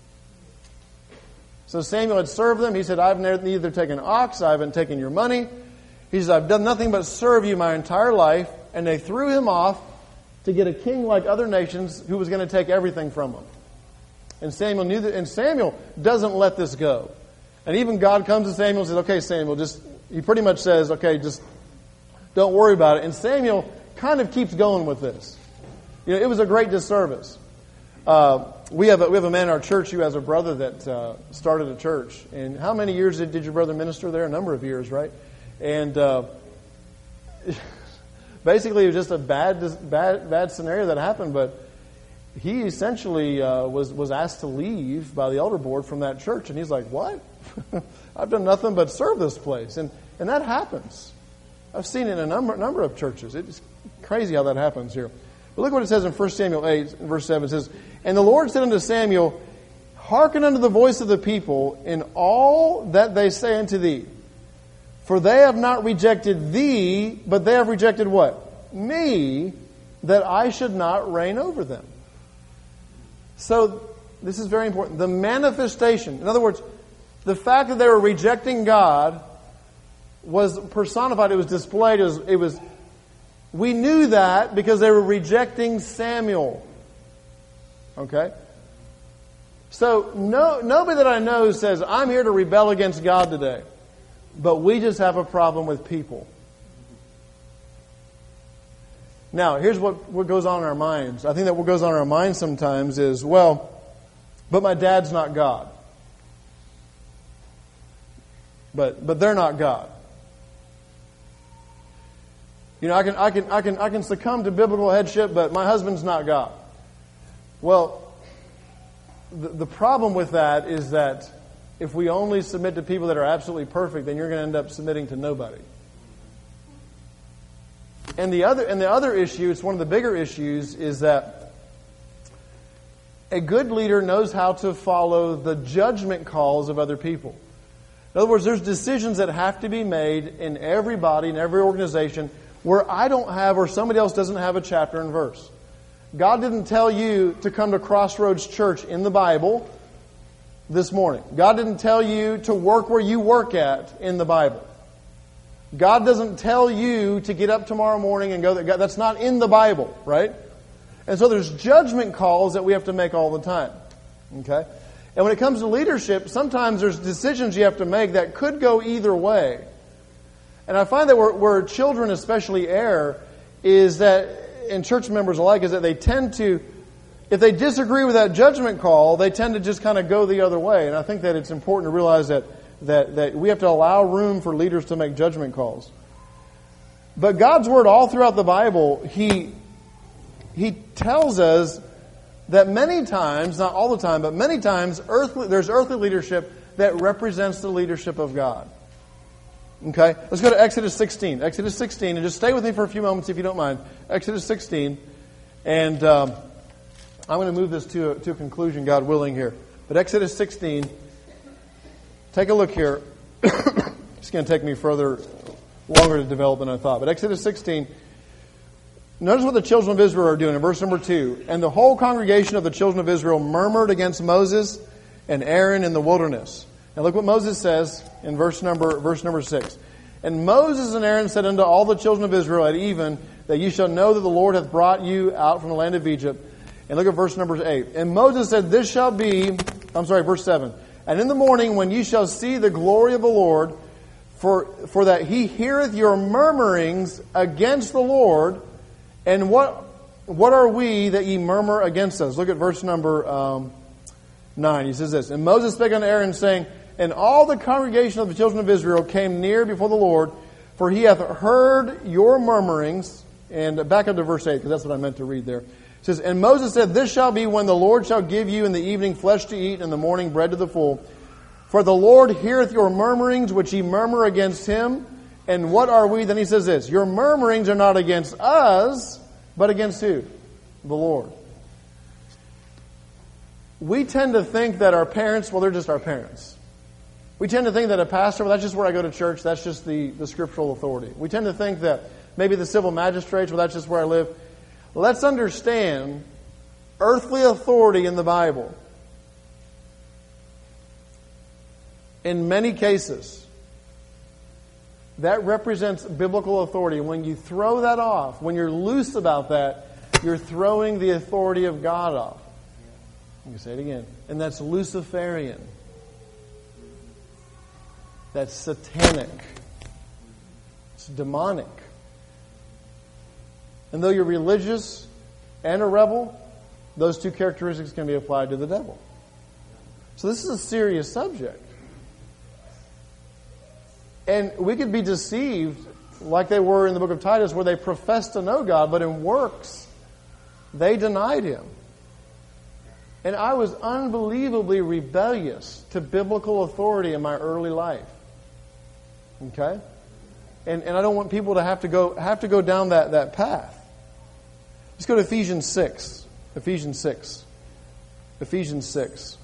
So Samuel had served them. He said, I've neither taken ox, I haven't taken your money. He says, I've done nothing but serve you my entire life. And they threw him off to get a king like other nations who was going to take everything from him. And Samuel knew that, and Samuel doesn't let this go. And even God comes to Samuel and says, okay, Samuel, just, he pretty much says, okay, just don't worry about it. And Samuel kind of keeps going with this. You know, it was a great disservice. Uh, we have a, we have a man in our church who has a brother that uh, started a church. And how many years did, did your brother minister there? A number of years, right? And uh, basically, it was just a bad, bad, bad scenario that happened. But he essentially uh, was was asked to leave by the elder board from that church, and he's like, "What? I've done nothing but serve this place," and and that happens. I've seen it in a number number of churches. It's crazy how that happens here. But look what it says in First Samuel eight, verse seven. It says, "And the Lord said unto Samuel, Hearken unto the voice of the people in all that they say unto thee. For they have not rejected thee, but they have rejected what? Me, that I should not reign over them." So, this is very important. The manifestation, in other words, the fact that they were rejecting God was personified, it was displayed, it was, it was we knew that because they were rejecting Samuel. Okay? So, no, nobody that I know says, I'm here to rebel against God today. But we just have a problem with people. Now, here's what, what goes on in our minds. I think that what goes on in our minds sometimes is, well, but my dad's not God. But but they're not God. You know, I can I can I can I can succumb to biblical headship, but my husband's not God. Well, the, the problem with that is that if we only submit to people that are absolutely perfect, then you're going to end up submitting to nobody. And the other and the other issue, it's one of the bigger issues, is that a good leader knows how to follow the judgment calls of other people. In other words, there's decisions that have to be made in every body, in every organization, where I don't have, or somebody else doesn't have a chapter and verse. God didn't tell you to come to Crossroads Church in the Bible this morning. God didn't tell you to work where you work at in the Bible. God doesn't tell you to get up tomorrow morning and go there. That's not in the Bible, right? And so there's judgment calls that we have to make all the time. Okay? And when it comes to leadership, sometimes there's decisions you have to make that could go either way. And I find that where, where children especially err is that, and church members alike, is that they tend to, if they disagree with that judgment call, they tend to just kind of go the other way. And I think that it's important to realize that that, that we have to allow room for leaders to make judgment calls. But God's Word all throughout the Bible, He He tells us that many times, not all the time, but many times, earthly, there's earthly leadership that represents the leadership of God. Okay? Let's go to Exodus sixteen. Exodus sixteen, and just stay with me for a few moments if you don't mind. Exodus sixteen, and um, I'm going to move this to a, to a conclusion, God willing, here. But Exodus sixteen, take a look here. It's going to take me further, longer to develop than I thought. But Exodus sixteen, notice what the children of Israel are doing in verse number two. And the whole congregation of the children of Israel murmured against Moses and Aaron in the wilderness. Now look what Moses says in verse number verse number six. And Moses and Aaron said unto all the children of Israel at even, that you shall know that the Lord hath brought you out from the land of Egypt. And look at verse number eight. And Moses said, this shall be, I'm sorry, verse seven. And in the morning when ye shall see the glory of the Lord, for, for that he heareth your murmurings against the Lord, and what what are we that ye murmur against us? Look at verse number um, nine. He says this. And Moses spake unto Aaron, saying, and all the congregation of the children of Israel came near before the Lord, for he hath heard your murmurings. And back up to verse eight, because that's what I meant to read there. It says, and Moses said, this shall be when the Lord shall give you in the evening flesh to eat, and in the morning bread to the full. For the Lord heareth your murmurings, which ye murmur against him. And what are we? Then he says this, your murmurings are not against us, but against who? The Lord. We tend to think that our parents, well, they're just our parents. We tend to think that a pastor, well, that's just where I go to church. That's just the, the scriptural authority. We tend to think that maybe the civil magistrates, well, that's just where I live. Let's understand earthly authority in the Bible. In many cases, that represents biblical authority. When you throw that off, when you're loose about that, you're throwing the authority of God off. Let me say it again. And that's Luciferian. That's satanic. It's demonic. And though you're religious and a rebel, those two characteristics can be applied to the devil. So this is a serious subject. And we could be deceived like they were in the book of Titus, where they professed to know God, but in works, they denied Him. And I was unbelievably rebellious to biblical authority in my early life. Okay? And and I don't want people to have to go have to go down that, that path. Let's go to Ephesians six. Ephesians six. Ephesians six.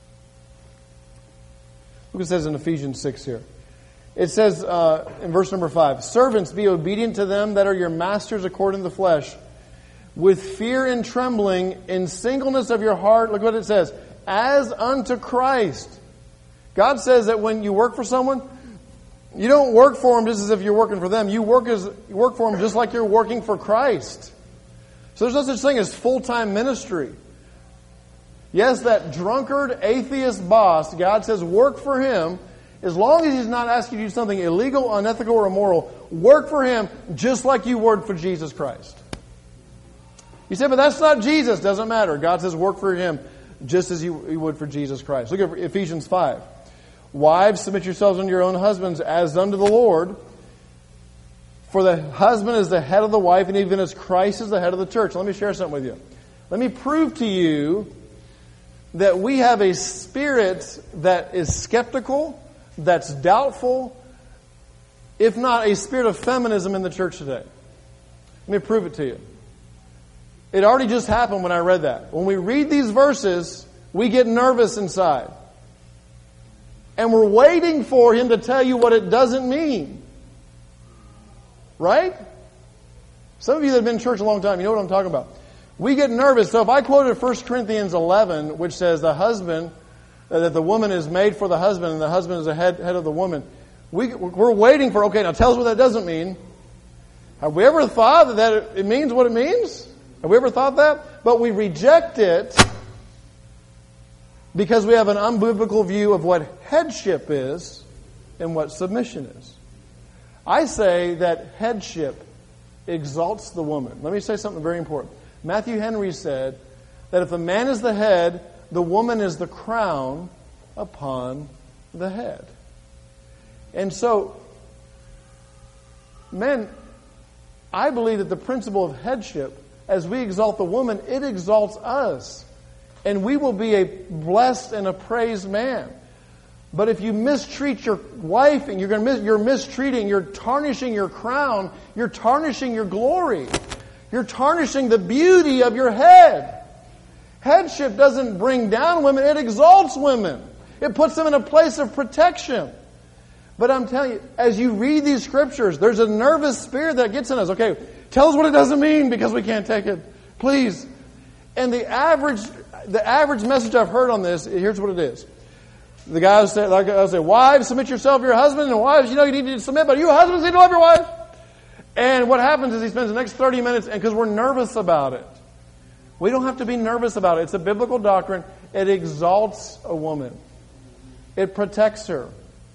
Look what it says in Ephesians six here. It says uh, in verse number five, servants, be obedient to them that are your masters according to the flesh, with fear and trembling, in singleness of your heart. Look what it says, as unto Christ. God says that when you work for someone, you don't work for them just as if you're working for them. You work as you work for them just like you're working for Christ. So there's no such thing as full-time ministry. Yes, that drunkard, atheist boss, God says work for him. As long as he's not asking you to do something illegal, unethical, or immoral, work for him just like you would for Jesus Christ. You say, but that's not Jesus. Doesn't matter. God says work for him just as you would for Jesus Christ. Look at Ephesians five. Wives, submit yourselves unto your own husbands as unto the Lord. For the husband is the head of the wife, and even as Christ is the head of the church. Let me share something with you. Let me prove to you that we have a spirit that is skeptical, that's doubtful, if not a spirit of feminism in the church today. Let me prove it to you. It already just happened when I read that. When we read these verses, we get nervous inside. And we're waiting for him to tell you what it doesn't mean. Right? Some of you that have been in church a long time, you know what I'm talking about. We get nervous. So if I quoted First Corinthians eleven, which says the husband, uh, that the woman is made for the husband and the husband is the head, head of the woman, We, we're waiting for, okay, now tell us what that doesn't mean. Have we ever thought that, that it means what it means? Have we ever thought that? But we reject it because we have an unbiblical view of what headship is and what submission is. I say that headship exalts the woman. Let me say something very important. Matthew Henry said that if the man is the head, the woman is the crown upon the head. And so, men, I believe that the principle of headship, as we exalt the woman, it exalts us. And we will be a blessed and a praised man. But if you mistreat your wife and you're going to mis- you're mistreating, you're tarnishing your crown, you're tarnishing your glory. You're tarnishing the beauty of your head. Headship doesn't bring down women, it exalts women. It puts them in a place of protection. But I'm telling you, as you read these scriptures, there's a nervous spirit that gets in us. Okay, tell us what it doesn't mean because we can't take it. Please. And the average the average message I've heard on this, here's what it is. The guys say, like I say, wives, submit yourself to your husband, and wives, you know you need to submit, but you husbands need to love your wife. And what happens is he spends the next thirty minutes, and because we're nervous about it. We don't have to be nervous about it. It's a biblical doctrine. It exalts a woman. It protects her.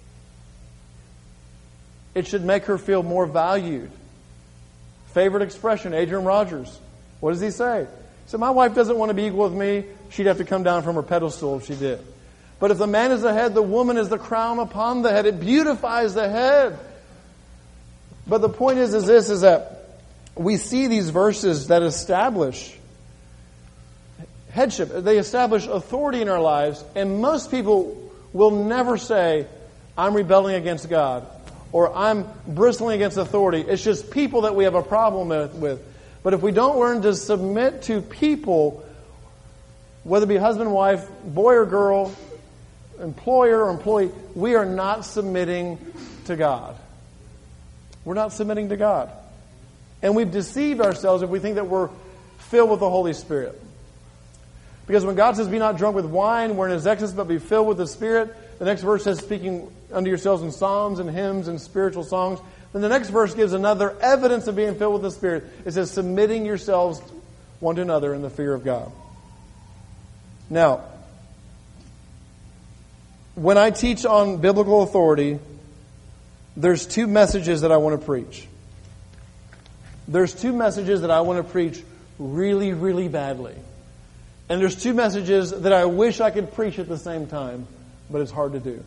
It should make her feel more valued. Favorite expression, Adrian Rogers. What does he say? He said, my wife doesn't want to be equal with me. She'd have to come down from her pedestal if she did. But if the man is the head, the woman is the crown upon the head. It beautifies the head. But the point is, is this, is that we see these verses that establish headship. They establish authority in our lives. And most people will never say, I'm rebelling against God. Or I'm bristling against authority. It's just people that we have a problem with. But if we don't learn to submit to people, whether it be husband, wife, boy or girl, employer or employee, we are not submitting to God. We're not submitting to God. And we've deceived ourselves if we think that we're filled with the Holy Spirit. Because when God says, be not drunk with wine, we're in his excess, but be filled with the Spirit. The next verse says, speaking unto yourselves in psalms and hymns and spiritual songs. Then the next verse gives another evidence of being filled with the Spirit. It says, submitting yourselves one to another in the fear of God. Now, when I teach on biblical authority, there's two messages that I want to preach. There's two messages that I want to preach really, really badly. And there's two messages that I wish I could preach at the same time, but it's hard to do.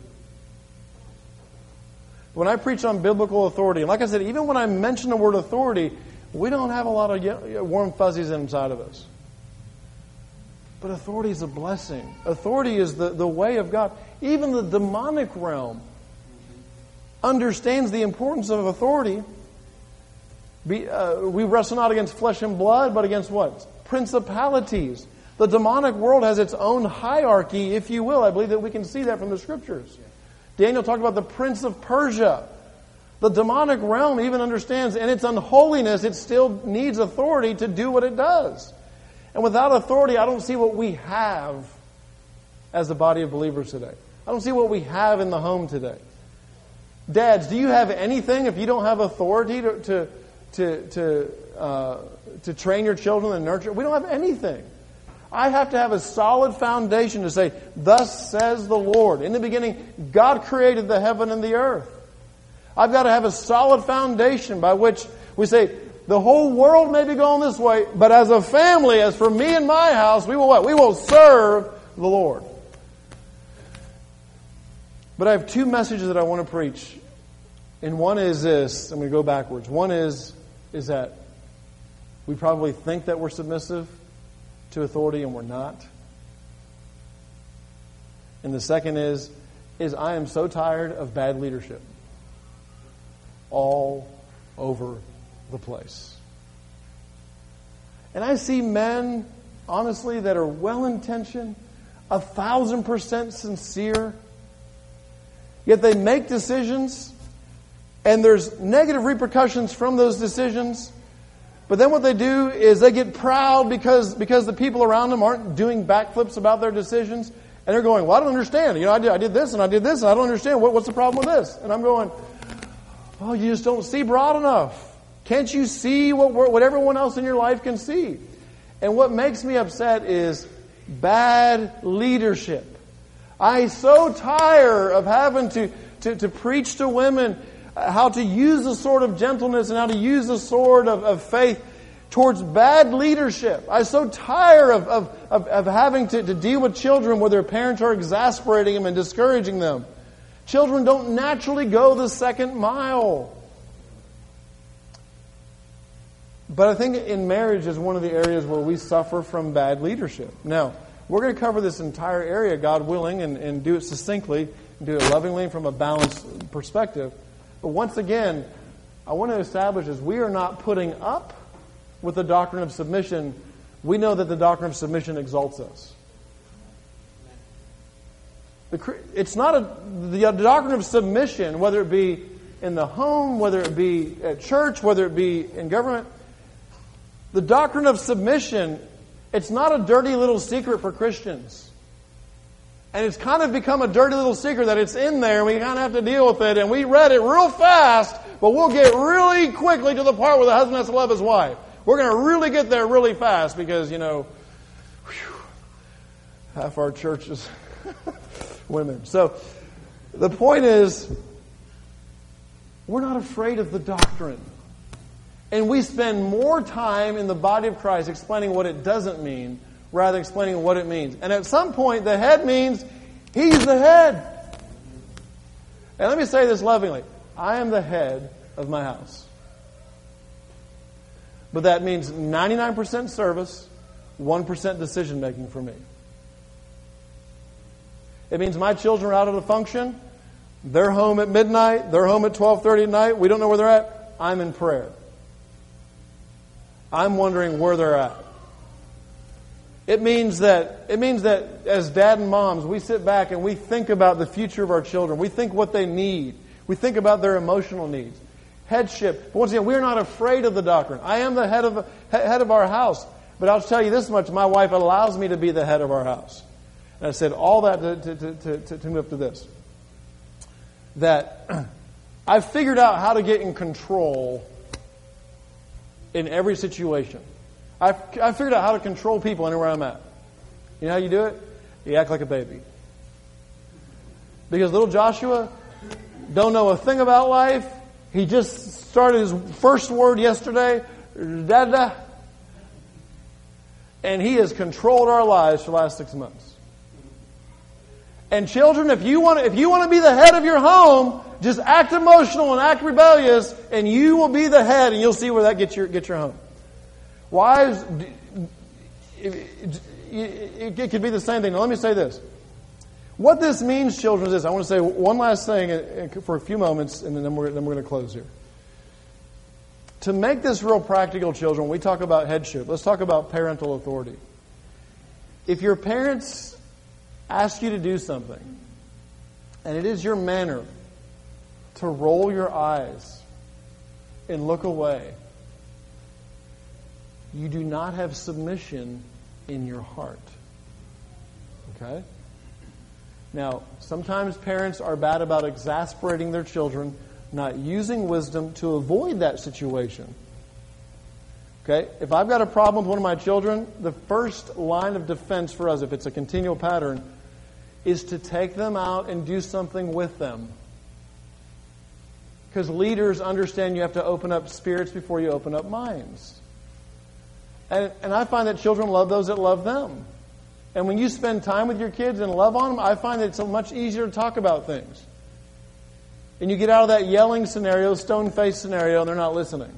When I preach on biblical authority, and like I said, even when I mention the word authority, we don't have a lot of warm fuzzies inside of us. But authority is a blessing. Authority is the, the way of God. Even the demonic realm understands the importance of authority. Be, uh, we wrestle not against flesh and blood, but against what? Principalities. The demonic world has its own hierarchy, if you will. I believe that we can see that from the Scriptures. Daniel talked about the prince of Persia. The demonic realm even understands, in its unholiness, it still needs authority to do what it does. And without authority, I don't see what we have as the body of believers today. I don't see what we have in the home today. Dads, do you have anything if you don't have authority to to to to, uh, to train your children and nurture? We don't have anything. I have to have a solid foundation to say, thus says the Lord. In the beginning, God created the heaven and the earth. I've got to have a solid foundation by which we say, the whole world may be going this way, but as a family, as for me and my house, we will what? We will serve the Lord. But I have two messages that I want to preach. And one is this. I'm going to go backwards. One is, is that we probably think that we're submissive to authority and we're not. And the second is, is I am so tired of bad leadership all over the place. And I see men, honestly, that are well-intentioned, a thousand percent sincere, yet they make decisions and there's negative repercussions from those decisions. But then what they do is they get proud because, because the people around them aren't doing backflips about their decisions. And they're going, well, I don't understand. You know, I did, I did this and I did this and I don't understand. What, what's the problem with this? And I'm going, oh, you just don't see broad enough. Can't you see what, what everyone else in your life can see? And what makes me upset is bad leadership. I so tire of having to, to, to preach to women how to use the sword of gentleness and how to use the sword of, of faith towards bad leadership. I'm so tired of, of, of, of having to, to deal with children where their parents are exasperating them and discouraging them. Children don't naturally go the second mile. But I think in marriage is one of the areas where we suffer from bad leadership. Now, we're going to cover this entire area, God willing, and, and do it succinctly, and do it lovingly from a balanced perspective. But once again, I want to establish is we are not putting up with the doctrine of submission. We know that the doctrine of submission exalts us. The, it's not a, the doctrine of submission, whether it be in the home, whether it be at church, whether it be in government. The doctrine of submission, it's not a dirty little secret for Christians. And it's kind of become a dirty little secret that it's in there and we kind of have to deal with it. And we read it real fast, but we'll get really quickly to the part where the husband has to love his wife. We're going to really get there really fast because, you know, whew, half our church is women. So the point is, we're not afraid of the doctrine. And we spend more time in the body of Christ explaining what it doesn't mean rather than explaining what it means. And at some point, the head means he's the head. And let me say this lovingly. I am the head of my house. But that means ninety-nine percent service, one percent decision making for me. It means my children are out at a function. They're home at midnight. They're home at twelve thirty at night. We don't know where they're at. I'm in prayer. I'm wondering where they're at. It means that it means that as dad and moms, we sit back and we think about the future of our children. We think what they need. We think about their emotional needs. Headship. But once again, we're not afraid of the doctrine. I am the head of head of our house. But I'll tell you this much, my wife allows me to be the head of our house. And I said all that to, to, to, to, to move up to this. That I've figured out how to get in control in every situation. I've, I've figured out how to control people anywhere I'm at. You know how you do it? You act like a baby. Because little Joshua don't know a thing about life. He just started his first word yesterday. Da-da. And he has controlled our lives for the last six months. And children, if you want to, if you want to be the head of your home, just act emotional and act rebellious, and you will be the head, and you'll see where that gets your gets your home. Wives, it could be the same thing. Now, let me say this. What this means, children, is this. I want to say one last thing for a few moments, and then we're, then we're going to close here. To make this real practical, children, when we talk about headship, let's talk about parental authority. If your parents ask you to do something, and it is your manner to roll your eyes and look away, you do not have submission in your heart. Okay? Now, sometimes parents are bad about exasperating their children, not using wisdom to avoid that situation. Okay? If I've got a problem with one of my children, the first line of defense for us, if it's a continual pattern, is to take them out and do something with them. Because leaders understand you have to open up spirits before you open up minds. And, and I find that children love those that love them. And when you spend time with your kids and love on them, I find that it's much easier to talk about things. And you get out of that yelling scenario, stone-faced scenario, and they're not listening.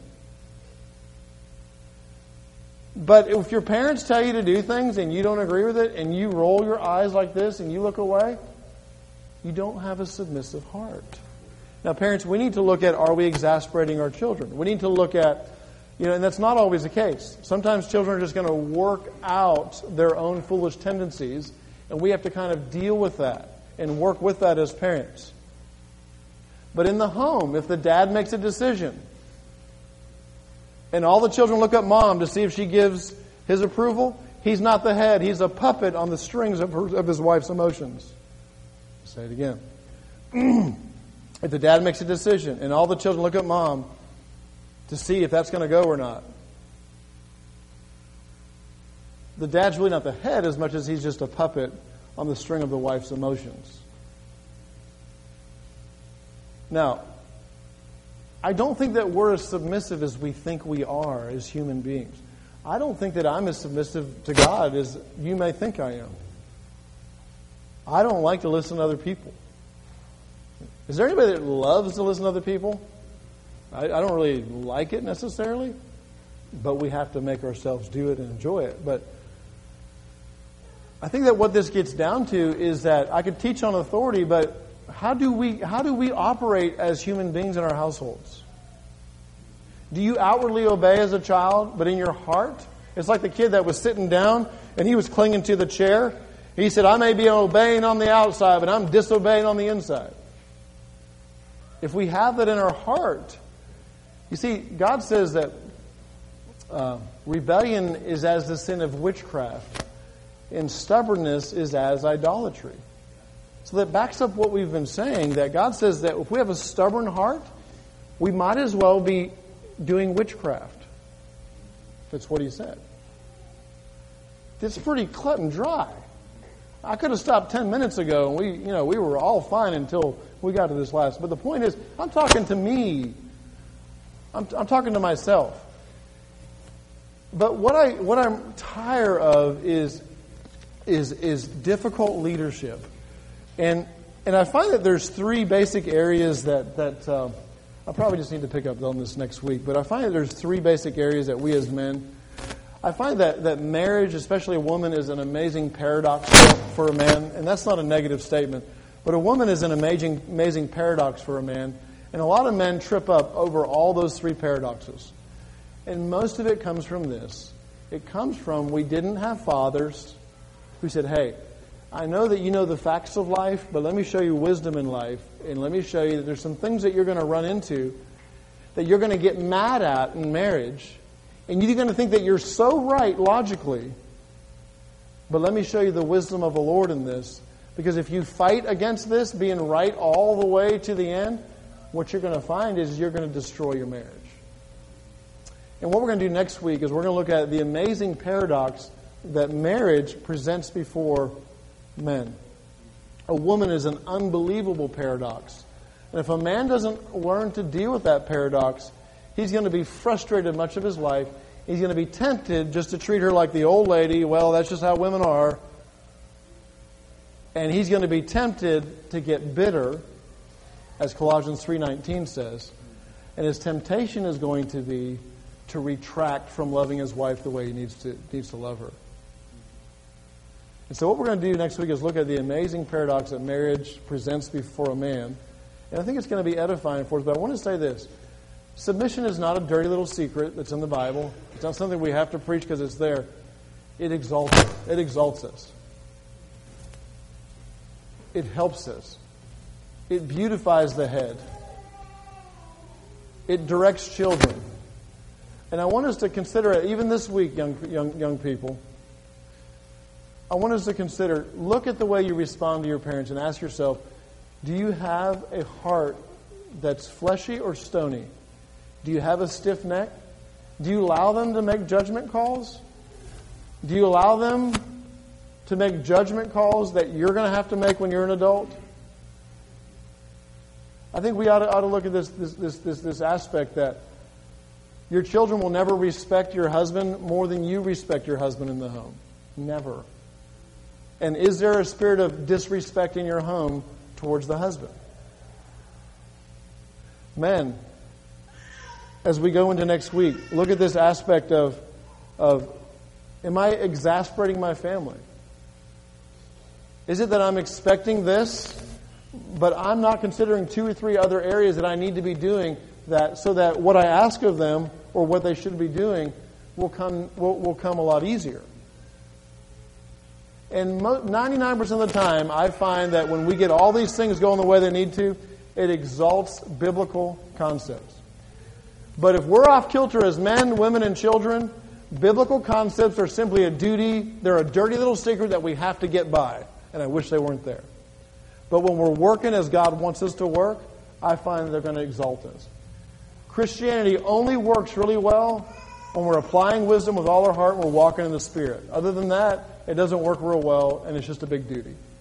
But if your parents tell you to do things and you don't agree with it, and you roll your eyes like this and you look away, you don't have a submissive heart. Now, parents, we need to look at, are we exasperating our children? We need to look at, you know, and that's not always the case. Sometimes children are just going to work out their own foolish tendencies, and we have to kind of deal with that and work with that as parents. But in the home, if the dad makes a decision, and all the children look at mom to see if she gives his approval, He's not the head. He's a puppet on the strings of, her, of his wife's emotions. Say it again. If the dad makes a decision and all the children look at mom to see if that's going to go or not, the dad's really not the head as much as he's just a puppet on the string of the wife's emotions. Now, I don't think that we're as submissive as we think we are as human beings. I don't think that I'm as submissive to God as you may think I am. I don't like to listen to other people. Is there anybody that loves to listen to other people? I, I don't really like it necessarily, but we have to make ourselves do it and enjoy it. But I think that what this gets down to is that I could teach on authority, but how do we how do we operate as human beings in our households? Do you outwardly obey as a child, but in your heart? It's like the kid that was sitting down and he was clinging to the chair. He said, I may be obeying on the outside, but I'm disobeying on the inside. If we have that in our heart, you see, God says that uh, rebellion is as the sin of witchcraft, and stubbornness is as idolatry. So that backs up what we've been saying, that God says that if we have a stubborn heart, we might as well be doing witchcraft. That's what he said. It's pretty cut and dry. I could have stopped ten minutes ago, and we, you know, we were all fine until we got to this last. But the point is, I'm talking to me. I'm, I'm talking to myself. But what I what I'm tired of is is is difficult leadership, and and I find that there's three basic areas that that uh, I probably just need to pick up on this next week. But I find that there's three basic areas that we as men. I find that, that marriage, especially a woman, is an amazing paradox for a man. And that's not a negative statement. But a woman is an amazing, amazing paradox for a man. And a lot of men trip up over all those three paradoxes. And most of it comes from this. It comes from we didn't have fathers who said, hey, I know that you know the facts of life, but let me show you wisdom in life. And let me show you that there's some things that you're going to run into that you're going to get mad at in marriage. And you're going to think that you're so right logically. But let me show you the wisdom of the Lord in this. Because if you fight against this, being right all the way to the end, what you're going to find is you're going to destroy your marriage. And what we're going to do next week is we're going to look at the amazing paradox that marriage presents before men. A woman is an unbelievable paradox. And if a man doesn't learn to deal with that paradox, he's going to be frustrated much of his life. He's going to be tempted just to treat her like the old lady. Well, that's just how women are. And he's going to be tempted to get bitter, as Colossians three nineteen says. And his temptation is going to be to retract from loving his wife the way he needs to, needs to love her. And so what we're going to do next week is look at the amazing paradox that marriage presents before a man. And I think it's going to be edifying for us. But I want to say this. Submission is not a dirty little secret that's in the Bible. It's not something we have to preach because it's there. It exalts us. It exalts us. It helps us. It beautifies the head. It directs children. And I want us to consider it, even this week, young, young, young people. I want us to consider, look at the way you respond to your parents and ask yourself, do you have a heart that's fleshy or stony? Do you have a stiff neck? Do you allow them to make judgment calls? Do you allow them to make judgment calls that you're going to have to make when you're an adult? I think we ought to, ought to look at this, this, this, this, this aspect that your children will never respect your husband more than you respect your husband in the home. Never. And is there a spirit of disrespect in your home towards the husband? Men, as we go into next week, look at this aspect of, of, am I exasperating my family? Is it that I'm expecting this, but I'm not considering two or three other areas that I need to be doing that so that what I ask of them or what they should be doing will come will, will come a lot easier? And ninety-nine percent of the time, I find that when we get all these things going the way they need to, it exalts biblical concepts. But if we're off kilter as men, women, and children, Biblical concepts are simply a duty. They're a dirty little secret that we have to get by. And I wish they weren't there. But when we're working as God wants us to work, I find they're going to exalt us. Christianity only works really well when we're applying wisdom with all our heart and we're walking in the Spirit. Other than that, it doesn't work real well, and it's just a big duty.